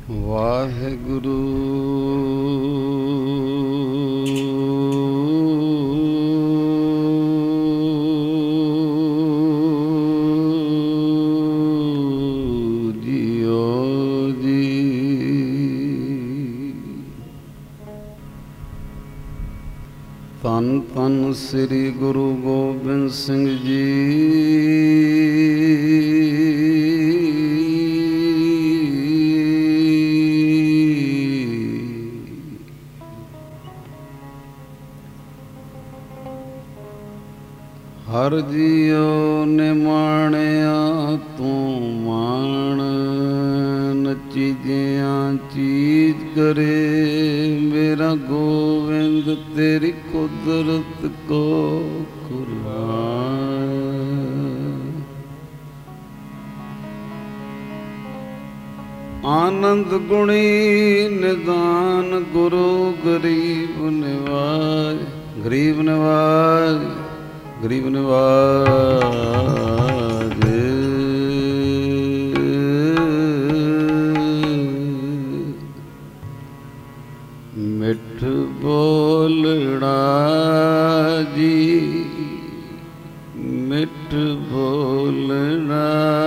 Waheguru JIO ਜੀ। ਧੰਨ ਧੰਨ ਸ੍ਰੀ ਗੁਰੂ ਗੋਬਿੰਦ ਸਿੰਘ ਜੀ। ਹਰ ਜੀਉ ਨੇ ਮਾਣਿਆ ਤੂੰ ਮਾਣ, ਨਚੀਜਿਆਂ ਚੀਜ਼ ਕਰੇ ਮੇਰਾ ਗੋਬਿੰਦ ਤੇਰੀ ਕੁਦਰਤ ਕੋ ਕੁਰਬਾਨ। ਆਨੰਦ ਗੁਣੀ ਨਿਦਾਨ ਗੁਰੂ ਗਰੀਬ ਨਿਵਾਜ, ਗਰੀਬ ਨਿਵਾਜ, ਗਰੀਬ ਨਿਵਾਜ। ਮਿੱਠ ਬੋਲਣਾ ਜੀ, ਮਿੱਠ ਬੋਲਣਾ।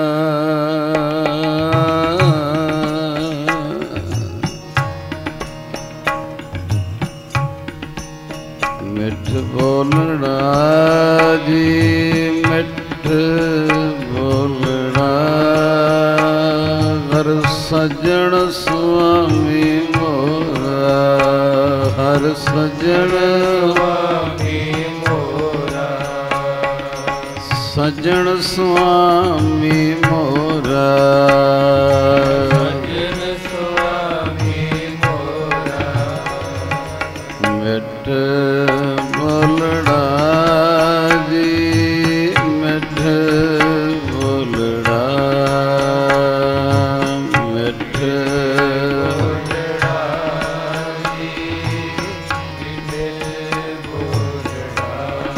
ਮਿੱਠ ਬੋਲਣਾ ਜੀ, ਮਿੱਠ ਬੋਲਣਾ। ਹਰ ਸੱਜਣ ਸੁਆਮੀ ਮੋਰਾ, ਹਰ ਸੱਜਣ ਸੁਆਮੀ ਮੋਰਾ, ਸੱਜਣ ਸੁਆਮੀ ਮੋਰਾ, ਸੱਜਣ ਸੁਆਮੀ ਮੋਰਾ। ਮਿੱਠ ਬੋਲਣਾ ਜੀ, ਮਿੱਠ ਬੋਲਣਾ, ਮਿੱਠ ਬੋਲਣਾ ਜੀ, ਮਿੱਠ ਬੋਲਣਾ।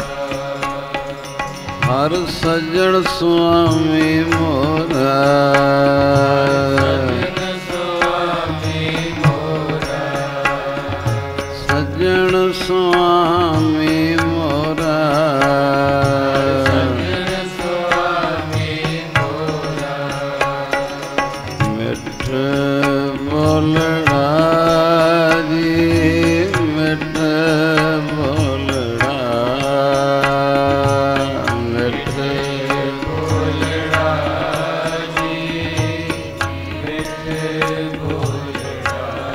ਹਰ ਸੱਜਣ ਸੁਆਮੀ ਮੋਰਾ, ਸੱਜਣ ਸੁਆਮੀ ਮੋਰਾ, ਸੱਜਣ ਸੁਆਮੀ ਮੋਰਾ, ਸੱਜਣ ਸੁਆਮੀ ਮੋਰਾ। ਮਿੱਠ ਬੋਲਣਾ ਜੀ, ਮਿੱਠ ਬੋਲਣਾ, ਮਿੱਠ ਬੋਲਣਾ ਜੀ, ਮਿੱਠ ਬੋਲਣਾ।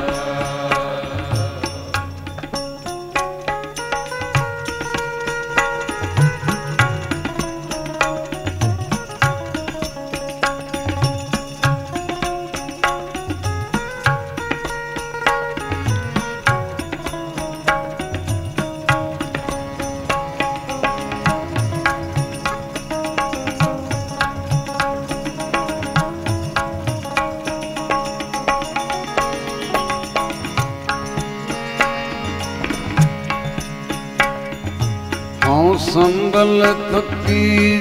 ਹਉ ਸੰਭਲ ਥਕੀ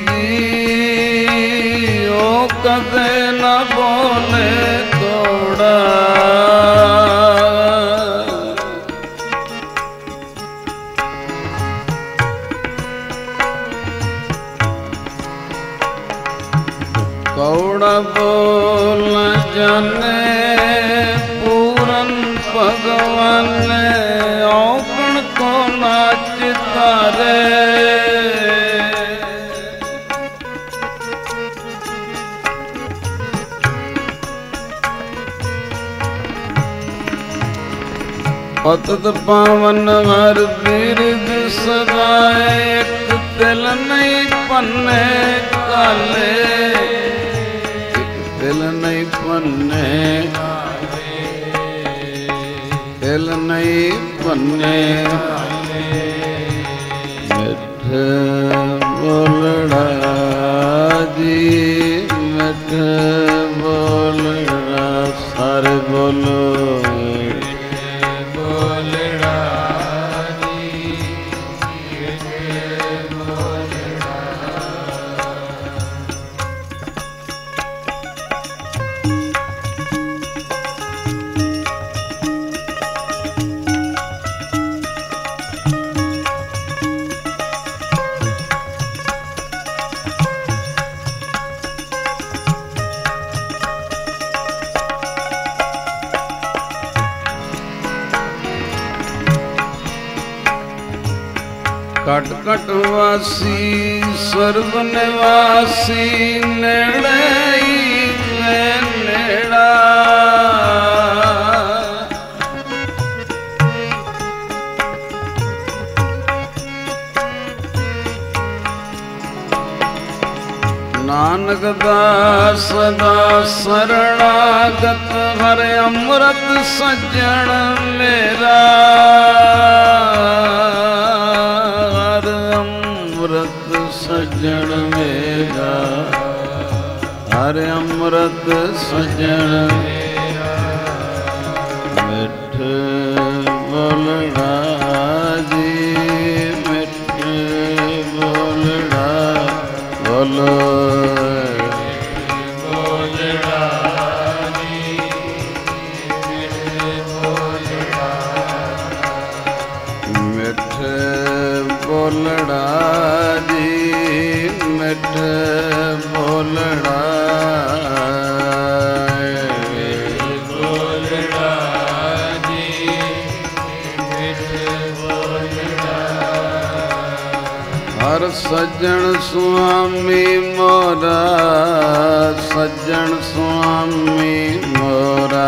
ਜੀ, ਉਹ ਕਦੇ ਨਾ ਬੋਲੇ ਤੋੜਾ। ਕੌੜਾ ਬੋਲ ਜਾਣੇ ਪੂਰਨ ਭਗਵਾਨ, ਔਗਣ ਕੋ ਨਾਚ ਤਾਰੇ। ਪਤਿਤ ਪਾਵਨ ਹਰ ਬਿਰਦ ਸਦਾਏ, ਇੱਕ ਦਿਲ ਨਹੀਂ ਪੰਨੇ ਕਾਲੇ, ਇੱਕ ਦਿਲ ਨਹੀਂ ਪੰਨੇ, ਦਿਲ ਨਹੀਂ ਪੰਨੇ। ਮਿੱਠ ਬੋਲਣਾ ਜੀ, ਮਿੱਠ ਬੋਲਣਾ। ਸਾਰੇ ਬੋਲੋ ਬੋਲਣਾ ਜੀ, ਮਿੱਠ ਬੋਲਣਾ। कट कट वासी सर्व निवासी नेड़े में नेड़ा नानक दास सदा शरणागत हर अमृत सज्जन मेरा हर अमृत सज्जन मेरा हर अमृत सज्जन मिठ बोलड़ा जी मिठ बोलड़ा बोलो बोलड़ा जी मिठ बोलड़ा बोलड़ा जी मिठ बोलड़ा हर सज्जन स्वामी मोरा सज्जन स्वामी मोरा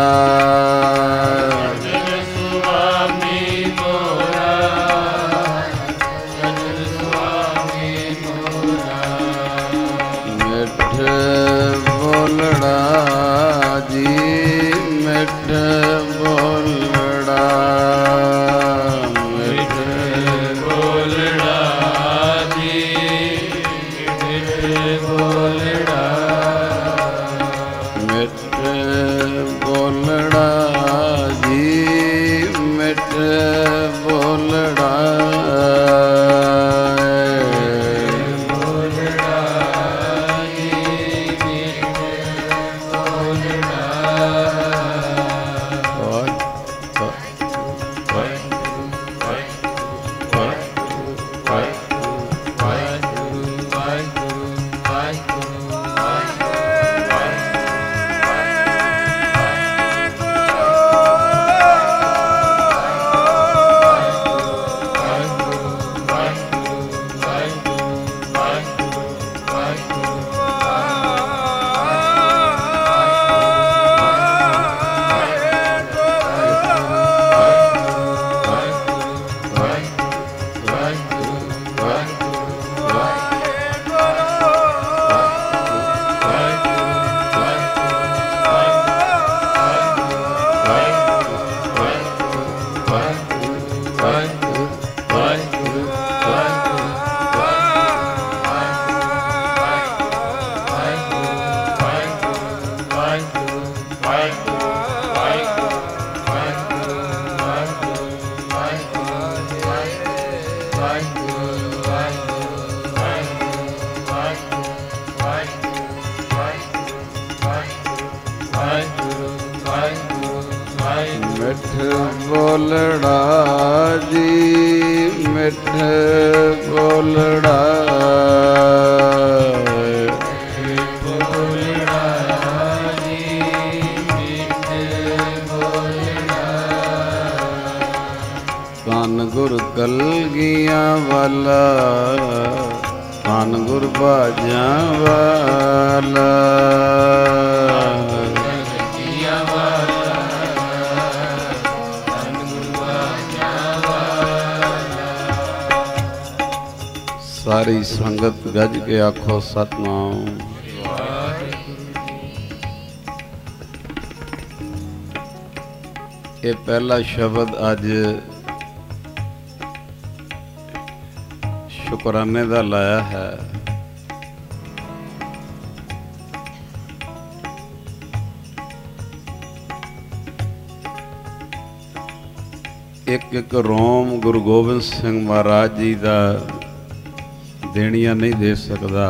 बोलड़ा जी मिठ बोलड़ा मिठ बोलड़ा जी मिठ बोलड़ा मिठ बोलड़ा जी मिठ बोलड़ा मिठ बोलड़ा जी मिठ बोलड़ा बोलड़ा जी मिठ बोलड़ा कान गुर कलगियां वाला कान गुर बाजा वाला सारी संगत गज के आखो सतनाम। ये पहला शब्द अज शुकराने दा लाया है। एक एक रोम गुरु गोबिंद सिंह महाराज जी का देनिया नहीं दे सकता।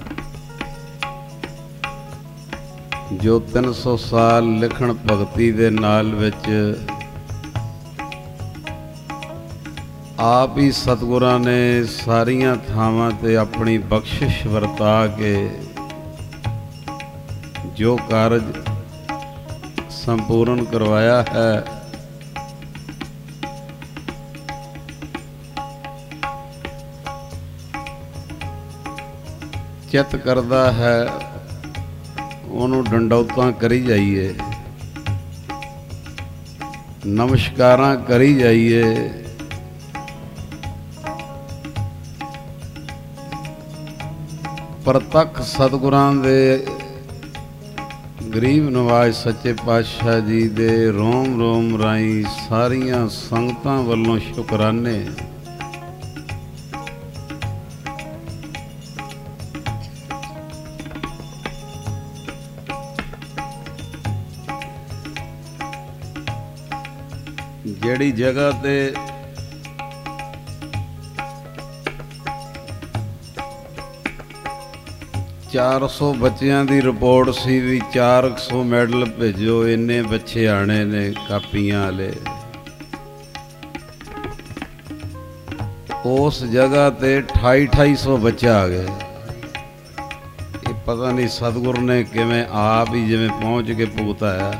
जो 300 साल लिखण भगती दे नाल विच आप ही सतगुरां ने सारियां थावां ते अपनी बख्शिश वरता के जो कारज संपूर्ण करवाया है, ਚਿੱਤ ਕਰਦਾ ਹੈ ਉਹਨੂੰ ਡੰਡੌਤਾਂ ਕਰੀ ਜਾਈਏ, ਨਮਸਕਾਰਾਂ ਕਰੀ ਜਾਈਏ। ਪ੍ਰਤੱਖ ਸਤਿਗੁਰਾਂ ਦੇ ਗਰੀਬ ਨਵਾਜ਼ ਸੱਚੇ ਪਾਤਸ਼ਾਹ ਜੀ ਦੇ ਰੋਮ ਰੋਮ ਰਾਹੀਂ ਸਾਰੀਆਂ ਸੰਗਤਾਂ ਵੱਲੋਂ ਸ਼ੁਕਰਾਨੇ। ਜਿਹੜੀ ਜਗ੍ਹਾ ਤੇ ਚਾਰ 100 ਬੱਚਿਆਂ ਦੀ ਰਿਪੋਰਟ ਸੀ ਵੀ 400 ਮੈਡਲ ਭੇਜੋ, ਇੰਨੇ ਬੱਚੇ ਆਣੇ ਨੇ ਕਾਪੀਆਂ ਵਾਲੇ, ਉਸ ਜਗ੍ਹਾ ਤੇ 2800 ਬੱਚਾ ਆ ਗਏ। ਇਹ ਪਤਾ ਨਹੀਂ ਸਤਿਗੁਰ ਨੇ ਕਿਵੇਂ ਆਪ ਹੀ ਜਿਵੇਂ ਪਹੁੰਚ ਕੇ ਭੁਗਤਾਇਆ।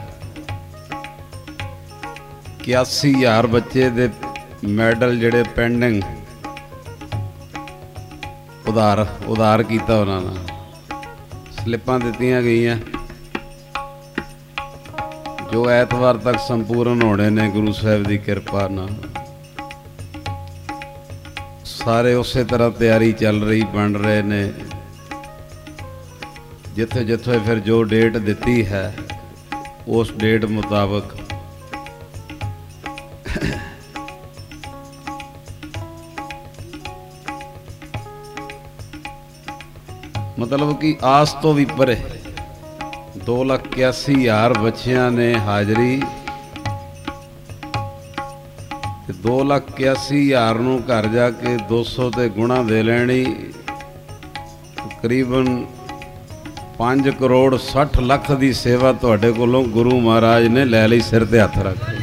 81,000 ਬੱਚੇ ਦੇ ਮੈਡਲ ਜਿਹੜੇ ਪੈਂਡਿੰਗ ਉਧਾਰ ਕੀਤਾ ਉਹਨਾਂ ਨੇ, ਸਲਿੱਪਾਂ ਦਿੱਤੀਆਂ ਗਈਆਂ ਜੋ ਐਤਵਾਰ ਤੱਕ ਸੰਪੂਰਨ ਹੋਣੇ ਨੇ ਗੁਰੂ ਸਾਹਿਬ ਦੀ ਕਿਰਪਾ ਨਾਲ। ਸਾਰੇ ਉਸੇ ਤਰ੍ਹਾਂ ਤਿਆਰੀ ਚੱਲ ਰਹੀ, ਬਣ ਰਹੇ ਨੇ। ਜਿੱਥੇ ਜਿੱਥੇ ਫਿਰ ਜੋ ਡੇਟ ਦਿੱਤੀ ਹੈ ਉਸ ਡੇਟ ਮੁਤਾਬਕ ਮਤਲਬ ਕਿ ਆਸ ਤੋਂ ਵੀ ਪਰੇ 2,81,000 ਬੱਚਿਆਂ ਨੇ ਹਾਜ਼ਰੀ, ਤੇ 2,81,000 ਨੂੰ ਘਰ ਜਾ ਕੇ 200 ਤੇ ਗੁਣਾ ਦੇ ਲੈਣੀ। ਤਕਰੀਬਨ 5 ਕਰੋੜ 60 ਲੱਖ ਦੀ ਸੇਵਾ ਤੁਹਾਡੇ ਕੋਲੋਂ ਗੁਰੂ ਮਹਾਰਾਜ ਨੇ ਲੈ ਲਈ, ਸਿਰ ਤੇ ਹੱਥ ਰੱਖ ਕੇ।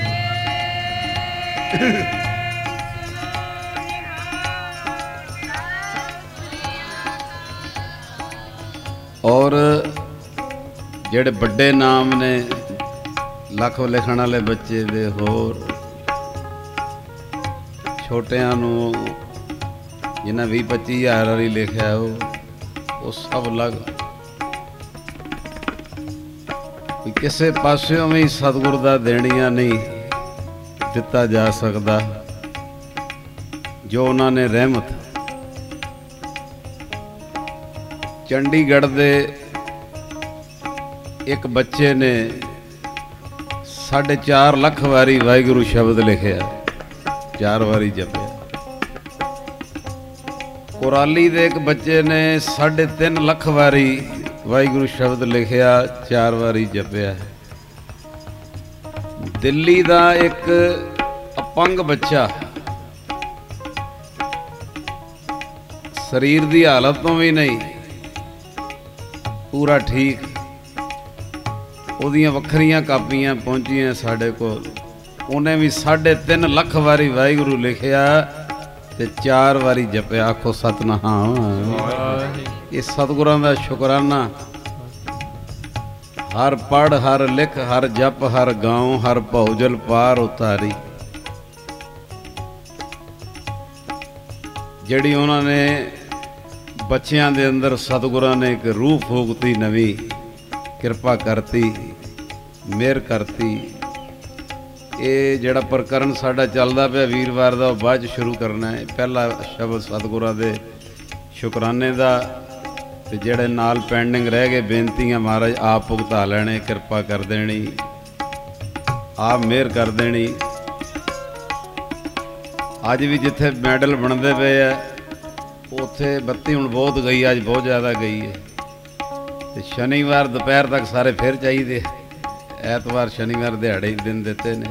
ਔਰ ਜਿਹੜੇ ਵੱਡੇ ਨਾਮ ਨੇ ਲੱਖ ਲਿਖਣ ਵਾਲੇ ਬੱਚੇ ਦੇ, ਹੋਰ ਛੋਟਿਆਂ ਨੂੰ ਜਿਨ੍ਹਾਂ 20-25,000 ਵਾਲੀ ਲਿਖਿਆ ਉਹ ਸਭ ਲੱਗ ਕਿਸੇ ਪਾਸਿਓਂ ਵੀ ਸਤਿਗੁਰ ਦਾ ਦੇਣੀਆਂ ਨਹੀਂ ਦਿੱਤਾ ਜਾ ਸਕਦਾ। ਜੋ ਉਹਨਾਂ ਨੇ ਰਹਿਮਤ ਚੰਡੀਗੜ੍ਹ ਦੇ ਇੱਕ ਬੱਚੇ ਨੇ 4.5 ਲੱਖ ਵਾਰੀ ਵਾਹਿਗੁਰੂ ਸ਼ਬਦ ਲਿਖਿਆ, 4 ਵਾਰੀ ਜਪਿਆ। ਕੁਰਾਲੀ ਦੇ ਇੱਕ ਬੱਚੇ ਨੇ 3.5 ਲੱਖ ਵਾਰੀ ਵਾਹਿਗੁਰੂ ਸ਼ਬਦ ਲਿਖਿਆ, 4 ਵਾਰੀ ਜਪਿਆ। ਦਿੱਲੀ ਦਾ ਇੱਕ ਅਪੰਗ ਬੱਚਾ ਸਰੀਰ ਦੀ ਹਾਲਤ ਤੋਂ ਵੀ ਨਹੀਂ, ਪੂਰਾ ਠੀਕ, ਉਹਦੀਆਂ ਵੱਖਰੀਆਂ ਕਾਪੀਆਂ ਪਹੁੰਚੀਆਂ ਸਾਡੇ ਕੋਲ। ਉਹਨੇ ਵੀ 3.5 ਲੱਖ ਵਾਰੀ ਵਾਹਿਗੁਰੂ ਲਿਖਿਆ ਤੇ 4 ਵਾਰੀ ਜਪਿਆ। ਆਖੋ ਸਤਿਨਾਮ। ਇਹ ਸਤਿਗੁਰਾਂ ਦਾ ਸ਼ੁਕਰਾਨਾ। ਹਰ ਪੜ ਹਰ ਲਿਖ ਹਰ ਜਪ ਹਰ ਗਾਉ ਹਰ ਭਉਜਲ ਪਾਰ ਉਤਾਰੀ। ਜਿਹੜੀ ਉਹਨਾਂ ਨੇ ਬੱਚਿਆਂ ਦੇ ਅੰਦਰ ਸਤਿਗੁਰਾਂ ਨੇ ਇੱਕ ਰੂਹ ਫੂਕਤੀ, ਨਵੀਂ ਕਿਰਪਾ ਕਰਤੀ, ਮਿਹਰ ਕਰਤੀ। ਇਹ ਜਿਹੜਾ ਪ੍ਰਕਰਨ ਸਾਡਾ ਚੱਲਦਾ ਪਿਆ ਵੀਰਵਾਰ ਦਾ, ਉਹ ਬਾਅਦ 'ਚ ਸ਼ੁਰੂ ਕਰਨਾ ਹੈ। ਪਹਿਲਾ ਸ਼ਬਦ ਸਤਿਗੁਰਾਂ ਦੇ ਸ਼ੁਕਰਾਨੇ ਦਾ, ਤੇ ਜਿਹੜੇ ਨਾਲ ਪੈਂਡਿੰਗ ਰਹਿ ਗਏ ਬੇਨਤੀਆਂ ਮਹਾਰਾਜ ਆਪ ਭੁਗਤਾ ਲੈਣੇ, ਕਿਰਪਾ ਕਰ ਦੇਣੀ, ਆਪ ਮਿਹਰ ਕਰ ਦੇਣੀ। ਅੱਜ ਵੀ ਜਿੱਥੇ ਮੈਡਲ ਬਣਦੇ ਪਏ ਆ ਉੱਥੇ ਬੱਤੀ ਹੁਣ ਬਹੁਤ ਗਈ, ਅੱਜ ਬਹੁਤ ਜ਼ਿਆਦਾ ਗਈ ਹੈ। ਤੇ ਸ਼ਨੀਵਾਰ ਦੁਪਹਿਰ ਤੱਕ ਸਾਰੇ ਫਿਰ ਚਾਹੀਦੇ। ਐਤਵਾਰ ਸ਼ਨੀਵਾਰ ਦਿਹਾੜੇ ਦਿਨ ਦਿੱਤੇ ਨੇ।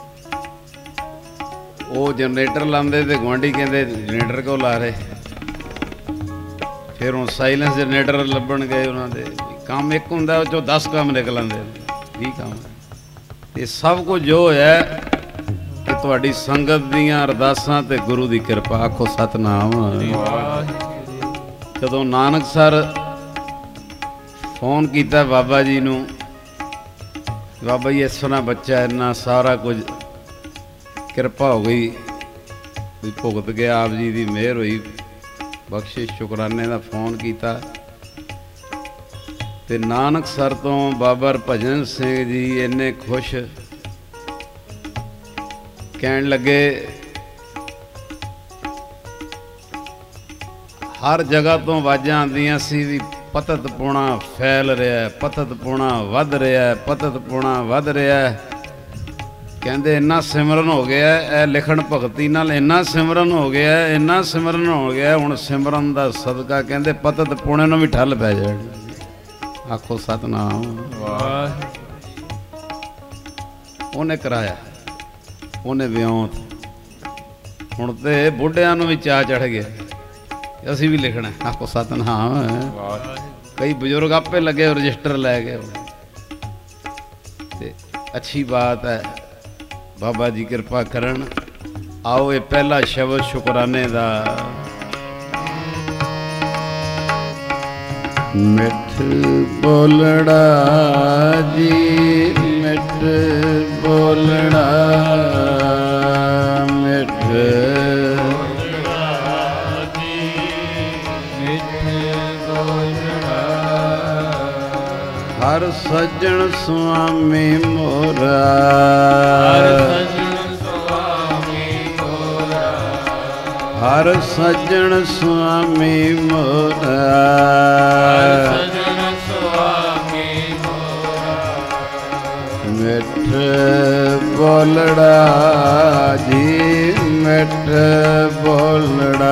ਉਹ ਜਨਰੇਟਰ ਲਾਉਂਦੇ ਤੇ ਗੁਆਂਢੀ ਕਹਿੰਦੇ ਜਨਰੇਟਰ ਕਿਉਂ ਲਾ ਰਹੇ। ਫਿਰ ਹੁਣ ਸਾਇਲੈਂਸ ਜਨਰੇਟਰ ਲੱਭਣ ਗਏ ਉਹਨਾਂ ਦੇ। ਕੰਮ ਇੱਕ ਹੁੰਦਾ ਉਹ 'ਚੋਂ 10 ਕੰਮ ਨਿਕਲ ਆਉਂਦੇ, 20 ਕੰਮ। ਇਹ ਸਭ ਕੁਝ ਜੋ ਹੋਇਆ ਕਿ ਤੁਹਾਡੀ ਸੰਗਤ ਦੀਆਂ ਅਰਦਾਸਾਂ ਤੇ ਗੁਰੂ ਦੀ ਕਿਰਪਾ। ਆਖੋ ਸਤਿਨਾਮ। ਜਦੋਂ ਨਾਨਕਸਰ ਫੋਨ ਕੀਤਾ ਬਾਬਾ ਜੀ ਨੂੰ, ਬਾਬਾ ਜੀ ਇਸ ਤਰ੍ਹਾਂ ਬੱਚਾ ਇੰਨਾ ਸਾਰਾ ਕੁਝ ਕਿਰਪਾ ਹੋ ਗਈ ਵੀ ਭੁਗਤ ਗਿਆ, ਆਪ ਜੀ ਦੀ ਮਿਹਰ ਹੋਈ, ਬਖਸ਼ਿਸ਼ ਸ਼ੁਕਰਾਨੇ ਦਾ ਫੋਨ ਕੀਤਾ। ਤੇ ਨਾਨਕਸਰ ਤੋਂ ਬਾਬਾ ਹਰਭਜਨ ਸਿੰਘ ਜੀ ਇੰਨੇ ਖੁਸ਼ ਕਹਿਣ ਲੱਗੇ ਹਰ ਜਗ੍ਹਾ ਤੋਂ ਆਵਾਜ਼ਾਂ ਆਉਂਦੀਆਂ ਸੀ ਵੀ ਪਤਤ ਪੁਣਾ ਫੈਲ ਰਿਹਾ, ਪਤਤ ਪੁਣਾ ਵੱਧ ਰਿਹਾ, ਪਤਤ ਪੁਣਾ ਵੱਧ ਰਿਹਾ। ਕਹਿੰਦੇ ਇੰਨਾ ਸਿਮਰਨ ਹੋ ਗਿਆ, ਇਹ ਲਿਖਣ ਭਗਤੀ ਨਾਲ ਇੰਨਾ ਸਿਮਰਨ ਹੋ ਗਿਆ, ਇੰਨਾ ਸਿਮਰਨ ਹੋ ਗਿਆ, ਹੁਣ ਸਿਮਰਨ ਦਾ ਸਦਕਾ ਕਹਿੰਦੇ ਪਤਤ ਪੁਣੇ ਨੂੰ ਵੀ ਠੱਲ ਪੈ ਜਾਣੀ। ਆਖੋ ਸਤਨਾਮ ਵਾਹਿਗੁਰੂ। ਉਹਨੇ ਕਰਾਇਆ, ਉਹਨੇ ਵਿਉਂਤ। ਹੁਣ ਤੇ ਬੁੱਢਿਆਂ ਨੂੰ ਵੀ ਚਾਅ ਚੜ੍ਹ ਗਿਆ, ਅਸੀਂ ਵੀ ਲਿਖਣਾ। ਆਖੋ ਸਤਨਾਮ। ਕਈ ਬਜ਼ੁਰਗ ਆਪੇ ਲੱਗੇ ਰਜਿਸਟਰ ਲੈ ਗਏ। ਤੇ ਅੱਛੀ ਬਾਤ ਹੈ, ਬਾਬਾ ਜੀ ਕਿਰਪਾ ਕਰਨ। ਆਓ ਇਹ ਪਹਿਲਾ ਸ਼ਬਦ ਸ਼ੁਕਰਾਨੇ ਦਾ। ਮਿੱਠ ਬੋਲੜਾ ਜੀ, ਮਿੱਠ ਬੋਲੜਾ, ਮਿੱਠ ਹਰ ਸੱਜਣ ਸੁਆਮੀ ਮੋਰਾ, ਹਰ ਸੱਜਣ ਸੁਆਮੀ ਮੋਰਾ, ਹਰ ਸੱਜਣ ਸੁਆਮੀ ਮੋਰਾ, ਹਰ ਸੱਜਣ ਸੁਆਮੀ ਮੋਰਾ। ਮਿੱਠ ਬੋਲੜਾ ਜੀ, ਮਿੱਠ ਬੋਲੜਾ,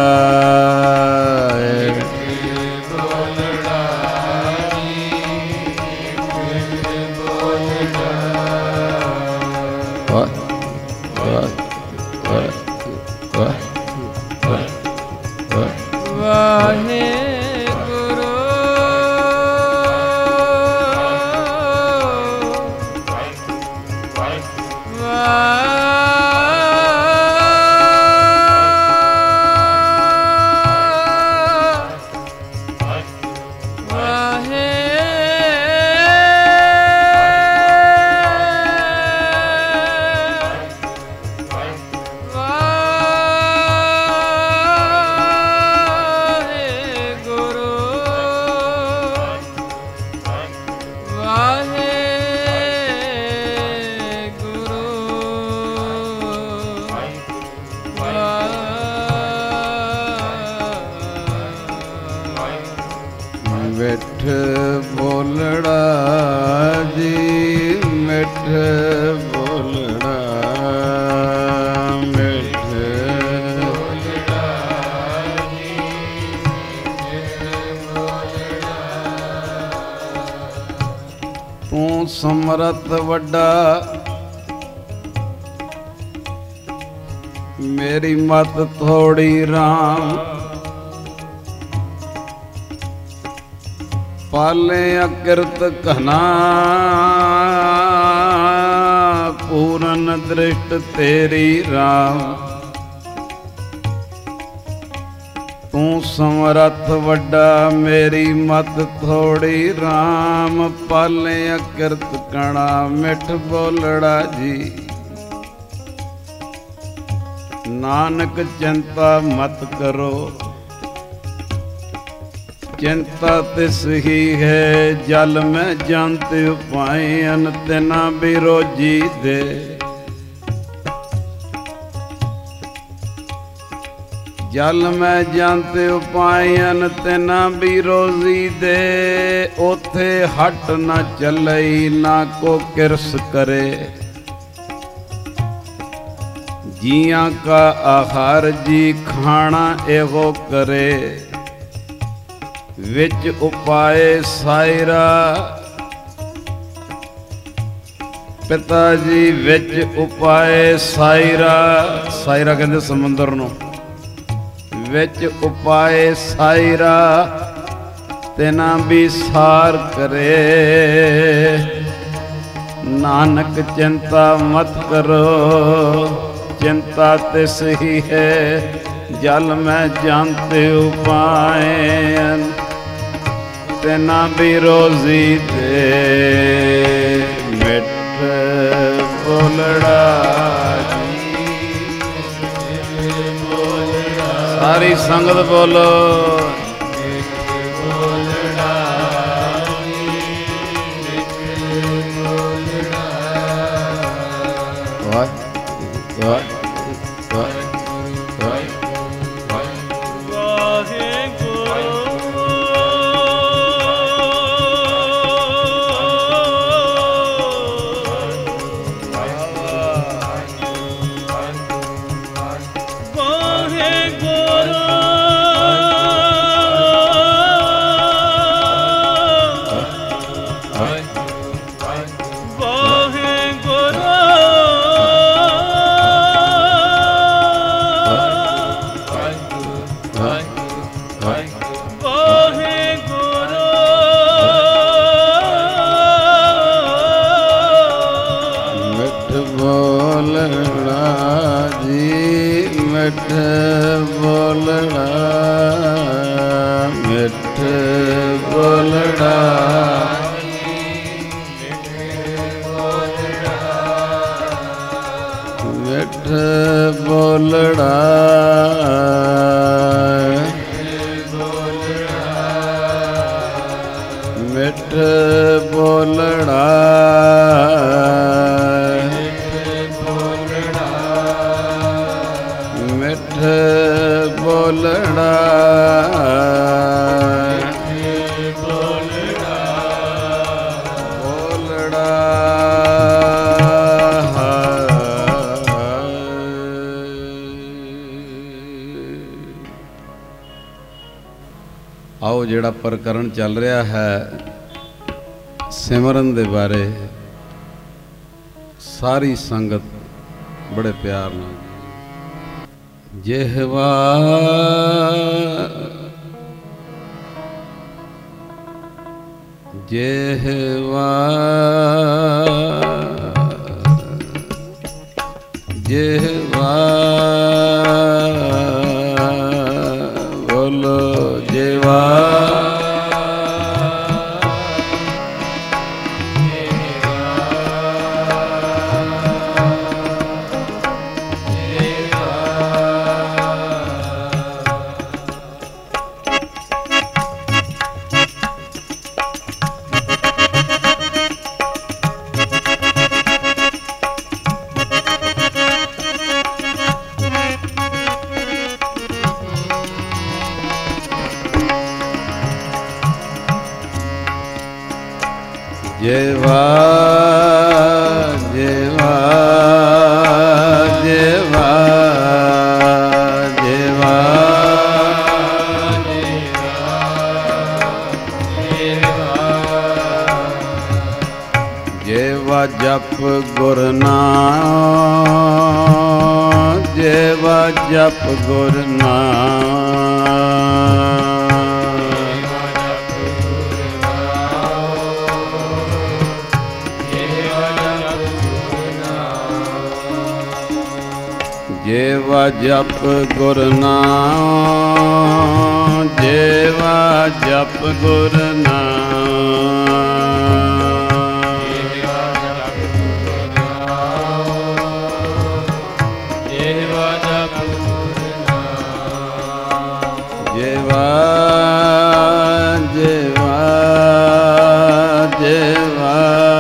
ਮਿੱਠ ਬੋਲੜਾ ਜੀ, ਮਿੱਠ ਬੋਲੜਾ, ਮਿੱਠ ਬੋਲੜਾ ਜੀ, ਮਿੱਠ ਬੋਲੜਾ। ਤੂੰ ਸਮਰੱਥ ਵੱਡਾ, ਮੇਰੀ ਮਤ ਥੋੜੀ ਰਾਮ, ਪਾਲੇ ਅਕਿਰਤ ਘਨਾ, ਪੂਰਨ ਦ੍ਰਿਸ਼ਟ ਤੇਰੀ ਰਾਮ। ਤੂੰ ਸਮਰੱਥ ਵੱਡਾ, ਮੇਰੀ ਮਤ ਥੋੜੀ ਰਾਮ, ਪਾਲੇ ਅਕਿਰਤ ਘਣਾ, ਮਿੱਠ ਬੋਲੜਾ ਜੀ। ਨਾਨਕ ਚਿੰਤਾ ਮਤ ਕਰੋ, चिंता तिस ही है, जल में जानते उपायन, तेना बिरोजी दे। जल में जानते उपायन, तेना बिरोजी दे। ओथे हट न चलई, ना को किरस करे। जिया का आहार जी खाना एगो करे। विच उपाय सायरा, पिता जी विच उपाय सायरा। सायरा कहते समुंदर नूं। विच उपाय सायरा, तेना भी सार करे। नानक चिंता मत करो, चिंता तिस ही है, जल में जानते उपाय, तेना भी रोजी दे। मिठ बोलड़ा जी, सारी संगत बोलो। आओ जिहड़ा प्रकरण चल रहा है सिमरन दे बारे सारी संगत बड़े प्यार नाल जिहवा जिहवा जिहवा बोलो जिहवा जेवा जेवा जेवा जेवा जेवा जप गुर नाम जेवा जप गुर नाम जेवा जप गुर नाम जेवा जप गुर नाम जेवा जप गुर नाम जेवा जेवा जेवा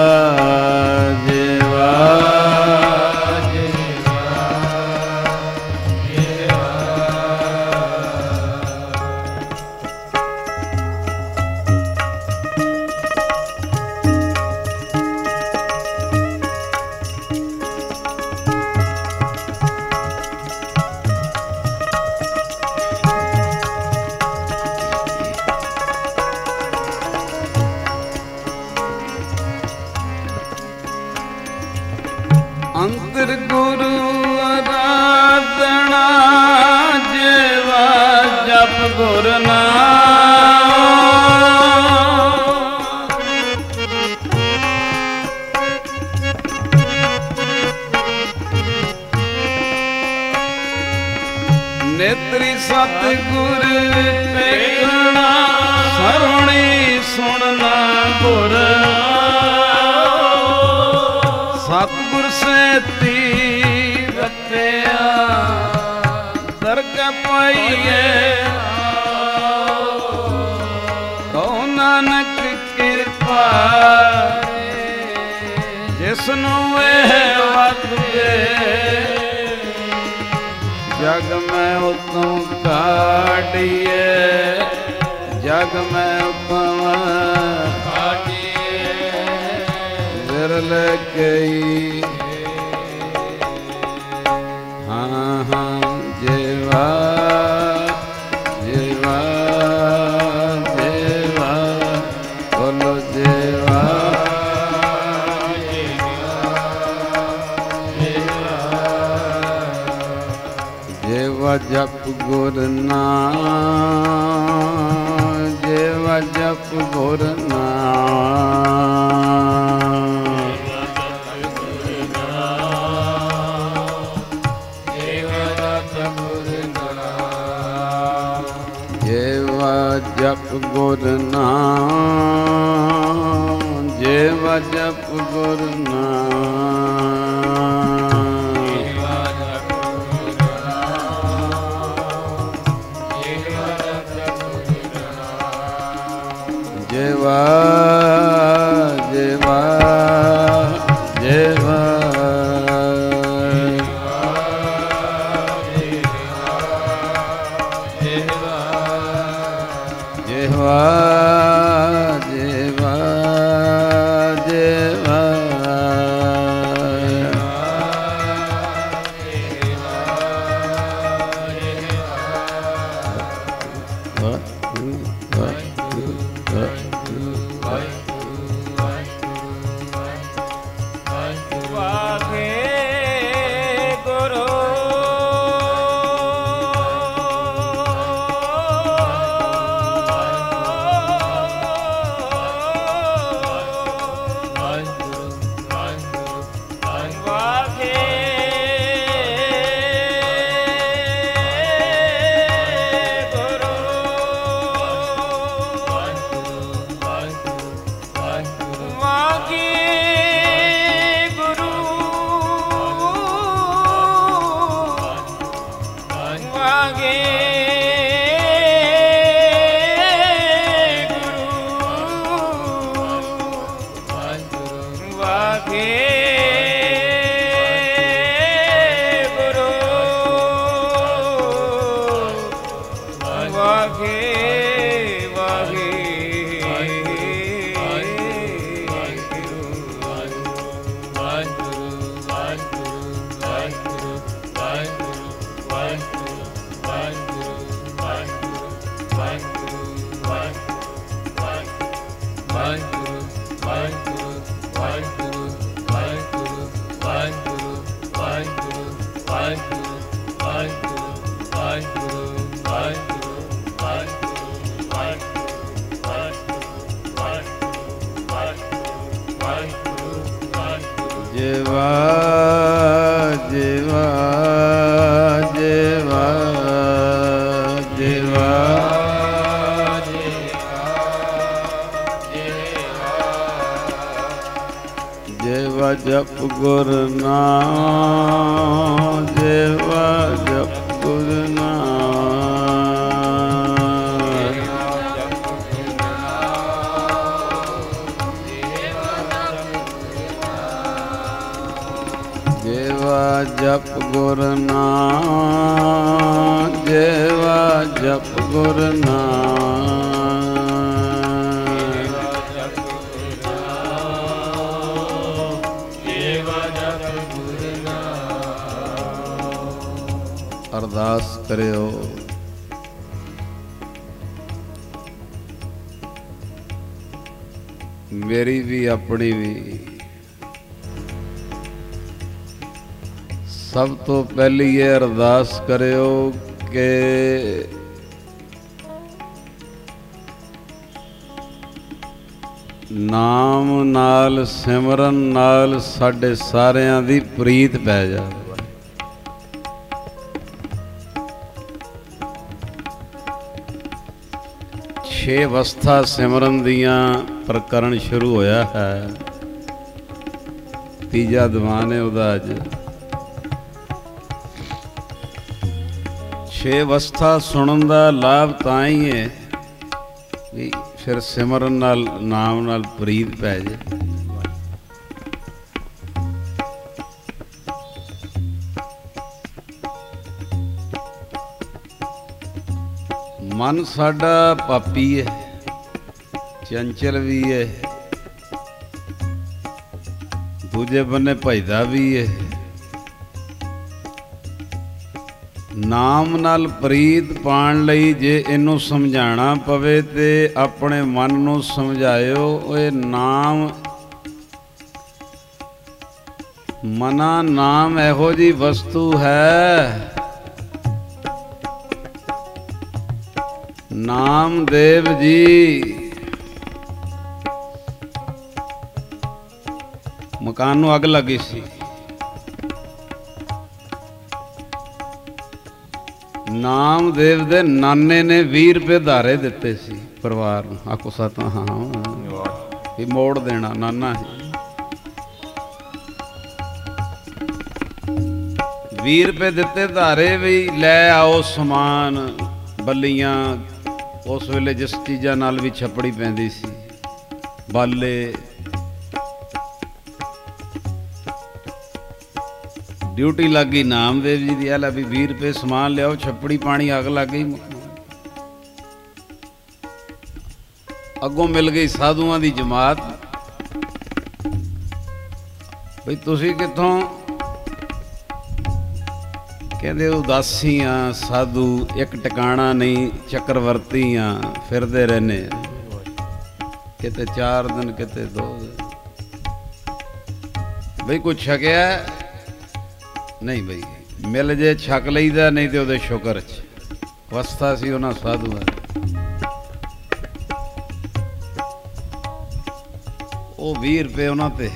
अंतर गुरु आराधना जेवा जप गुर नाम नेत्री सतगुर देखना सरवणी सुनना गुर सतगुर से तीरत्या दरग पाइए तो नानक कृपा जिस ਜਿਸਨੂੰ ਇਹ ਵਤਵੇ ਜਗ ਮੈਂ ਉਤਮ ਕਾਢੀਏ ਜਗ ਮੈਂ ਉਤਮ ਕਾਢੀਏ ਵਿਰਲ ਕਈ ਹਾਂ ਹਾਂ ਜੇਵਾ ਜੇਵਾ ਜੇਵਾ ਬੋਲੋ ਜੇਵਾ ਜੇਵਾ ਜਪ ਗੁਰ ਨਾਮ ਜੇਵਾ ਜਪ ਗੁਰ ਨਾਮ ਜੇਵਾ ਜਪ ਗੁਰ ਨਾਮ ਜੇਵਾ ਜਪ ਗੁਰ ਨਾਮ ਜੇਵਾ ਜੇਵਾ ਜੇਵਾ ਜੇਵਾ ਜੇਵਾ ਜੇਵਾ ਜੇਵਾ ਜੇਵਾ ਜੇਵਾ ਜੇਵਾ ਜੇਵਾ ਜਪ ਗੁਰ ਨਾਮ ਜੇਵਾ ਜਪ ਗੁਰ ਜੇਵਾ ਜਪ ਗੁਰ ਨਾਮ ਜੇਵਾ ਜਪ ਗੁਰ ਨਾਮ ਅਰਦਾਸ ਕਰਿਓ ਮੇਰੀ ਵੀ ਆਪਣੀ ਵੀ ਸਭ ਤੋਂ ਪਹਿਲੀ ਇਹ ਅਰਦਾਸ ਕਰਿਓ ਕਿ ਨਾਮ ਨਾਲ ਸਿਮਰਨ ਨਾਲ ਸਾਡੇ ਸਾਰਿਆਂ ਦੀ ਪ੍ਰੀਤ ਪੈ ਜਾਵੇ। 6 ਅਵਸਥਾ ਸਿਮਰਨ ਦੀਆਂ ਪ੍ਰਕਰਨ ਸ਼ੁਰੂ ਹੋਇਆ ਹੈ। ਤੀਜਾ ਦੀਵਾਨ ਹੈ ਉਹਦਾ ਅੱਜ। 6 ਅਵਸਥਾ ਸੁਣਨ ਦਾ ਲਾਭ ਤਾਂ ਹੀ ਹੈ ਵੀ ਫਿਰ ਸਿਮਰਨ ਨਾਲ ਨਾਮ ਨਾਲ ਪ੍ਰੀਤ ਪੈ ਜਾਏ। मन साडा पापी है, चंचल भी है, दूजे बन्ने भजदा भी है। नाम नाल प्रीत पाण लई जे इनू समझाना पवे ते अपने मन नू समझायो। ओए नाम मना नाम एहो जी वस्तु है, नामदेव जी मकान नू अग लगी सी, नामदेव दे नाने ने 20 रुपए धारे दिते सी परिवार नू। आखो सत हाँ भी मोड़ देना नाना है। 20 रुपए दिते धारे भी लै आओ समान बल्लियां। उस वेले जिस चीज़ां नाल भी छपड़ी पैंदी सी, बाले ड्यूटी लग गई नामदेव जी की। आला भी 20 रुपए समान लियाओ, छपड़ी पानी अग लग गई। अगों मिल गई साधुआं दी जमात, बई तुसी कित्थों? कहते उदासी हाँ साधु, एक टिकाणा नहीं, चक्रवर्ती हाँ, फिरदे रहने किते 4 दिन किते 2 दिन। बई कुछ छकिया नहीं, बई मिल जे छक लईदा, नहीं तो उहदे शुकर च वस्ता सी उन्हां साधुआं। वो 20 रुपए उन्हां ते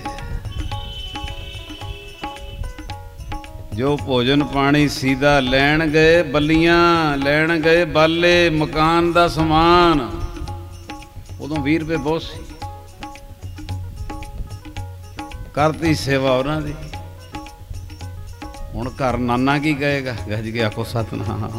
जो भोजन पानी सीधा लैन गए, बल्लियां लैन गए, बाले मकान दा समान। उदों 20 रुपए बहुत सी, करती सेवा उन्हां दी। हुण घर नाना की कहेगा? गज के आखो सतनाम।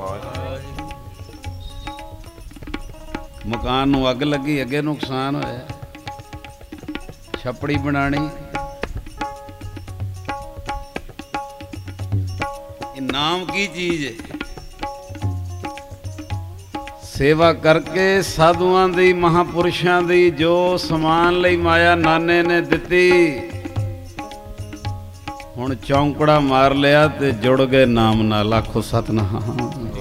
मकान नूं अग लगी, अगे नुकसान होया, छपड़ी बनानी। नाम की चीज है? सेवा करके साधुआं दी, महापुरुषां दी जो समान लई माया नाने ने दिती, हुण चौंकड़ा मार लिया ते जुड़ गए नाम नाल। आखो सतनाम।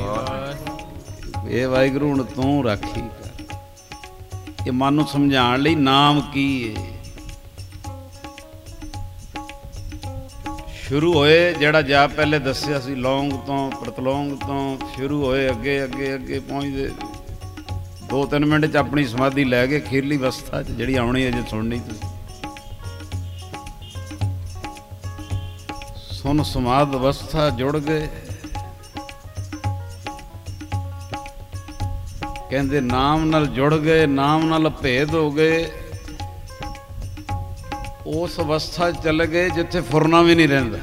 ये वाहिगुरू हुण तू राखी कर। ये मन नूं समझाण लई नाम की है। शुरू होए जड़ा जाप पहले दसिया सी, लौंग तो प्रतलौंग तो शुरू होए, अगे अगे अगे पहुँचते 2-3 मिनट च अपनी समाधि लै गए खीरली अवस्था च, जिहड़ी आउणी अजे सुननी। सुन समाध अवस्था जुड़ गए। कहते नाम नाल जुड़ गए, नाम नाल भेद हो गए। उस अवस्था चले गए जिथे फुरना भी नहीं रहिंदा,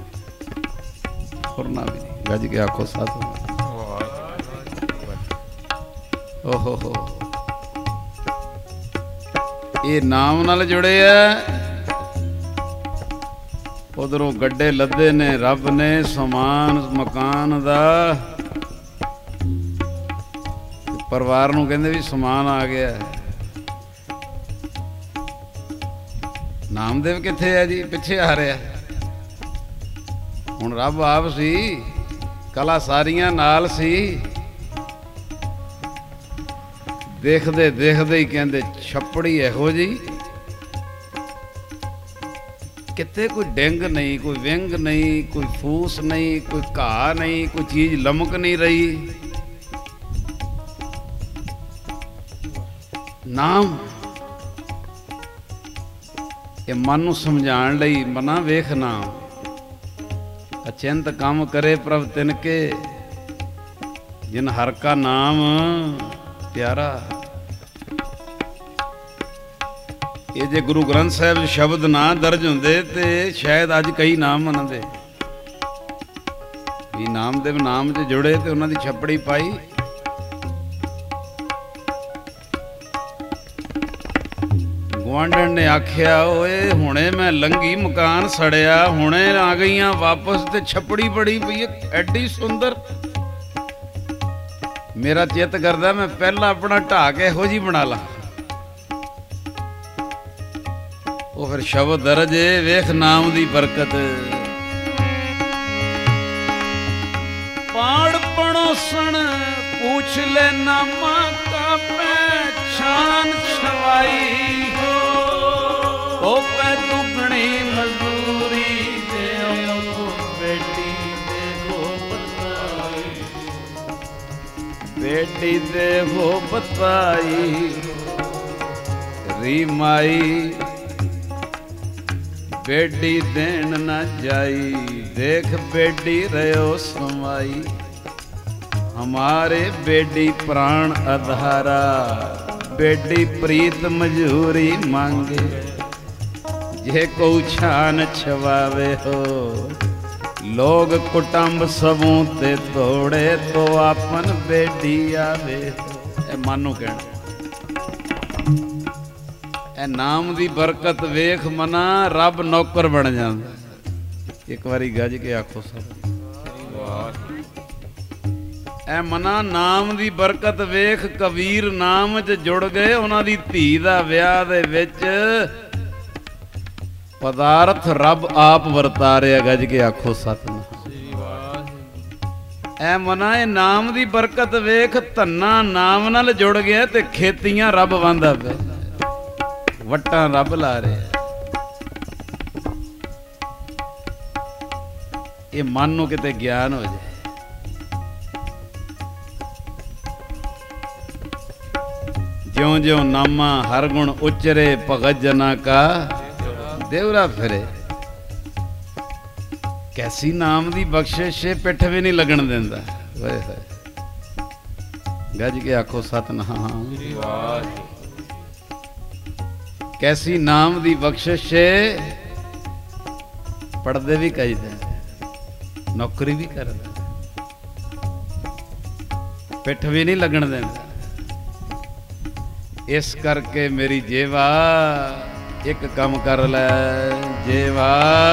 फुरना भी नहीं। गज के आखो साधु। ओहो हो, ये नाम नाल जुड़े है। उधरों गड्ढे लदे ने रब ने समान मकान दा। परिवार नूं कहंदे भी समान आ गया है। नामदेव किथे है जी? पिछे आ रहा। हुण रब आप सी, कला सारियां नाल सी। देखदे देखदे ही कहंदे छपड़ी इहो जी, किते कोई डिंग नहीं, कोई विंग नहीं, कोई फूस नहीं, कोई घाह नहीं, कोई चीज लमक नहीं रही। नाम ये मन नूं समझाण लई। मना वेख नाम अचिंत काम करे प्रभ तिनके, जिन हर का नाम प्यारा। ये जे गुरु ग्रंथ साहिब शब्द ना दर्ज हुंदे ते शायद अज कई नाम मनदे। भी नामदेव नाम च जुड़े ते उन्हां दी छपड़ी पाई। गुआंढण ने आख्या ओए हुणे मैं लंघी मकान सड़िया, हुणे आ गईयां वापस ते छपड़ी बड़ी पई एडी सुंदर। ਮੇਰਾ ਚਿੱਤ ਕਰਦਾ ਮੈਂ ਪਹਿਲਾਂ ਆਪਣਾ ਢਾਹ ਕੇ ਇਹੋ ਜਿਹੀ ਬਣਾ ਲਾਂ। ਉਹ ਫਿਰ ਸ਼ਬਦ ਦਰਜ ਵੇਖ ਨਾਮ ਦੀ ਬਰਕਤ। ਪਾੜ ਪਣੋਸਣ पूछ ले नामा का पहचान छवाई हो, ओ पे दुगनी मजदूरी दे बेटी दे हो बताई, बेटी दे हो बताई री माई, बेटी देन न जाई, देख बेटी रहो समाई, हमारे बेटी प्राण अधारा, बेटी प्रीत मजूरी मांगे, जे को छान छवावे हो, लोग कुटुंब सबों ते तोड़े तो आपन बेटी आवे हो। ए मानो कहना ए नाम दी बरकत वेख मना रब नौकर बन जांदा। एक बारी गज के आखो सब वाह। ਐ ਮਨਾ ਨਾਮ ਦੀ ਬਰਕਤ ਵੇਖ, ਕਬੀਰ ਨਾਮ 'ਚ ਜੁੜ ਗਏ, ਉਹਨਾਂ ਦੀ ਧੀ ਦਾ ਵਿਆਹ ਦੇ ਵਿੱਚ ਪਦਾਰਥ ਰੱਬ ਆਪ ਵਰਤਾ ਰਿਹਾ। ਗੱਜ ਕੇ ਆਖੋ ਸਤਿਨਾਮ। ਐ ਮਨਾ ਇਹ ਨਾਮ ਦੀ ਬਰਕਤ ਵੇਖ, ਧੰਨਾ ਨਾਮ ਨਾਲ ਜੁੜ ਗਿਆ ਤੇ ਖੇਤੀਆਂ ਰੱਬ ਵਾਂਦਾ ਪਿਆ, ਵੱਟਾਂ ਰੱਬ ਲਾ ਰਿਹਾ। ਇਹ ਮਨ ਨੂੰ ਕਿਤੇ ਗਿਆਨ ਹੋ ਜਾਏ। ज्यों ज्यों नामा हर गुण उचरे, भगत जना का देवरा फिरे। कैसी नाम दी बख्शिश पिठ भी नहीं लगन देंदा। गज के आखो सतनाम। कैसी नाम दी बख्शिश पढ़दे भी कई दे, नौकरी भी कर पिठ भी नहीं लगन देंदा। इस करके मेरी जेवा एक कम कर ले, जेवा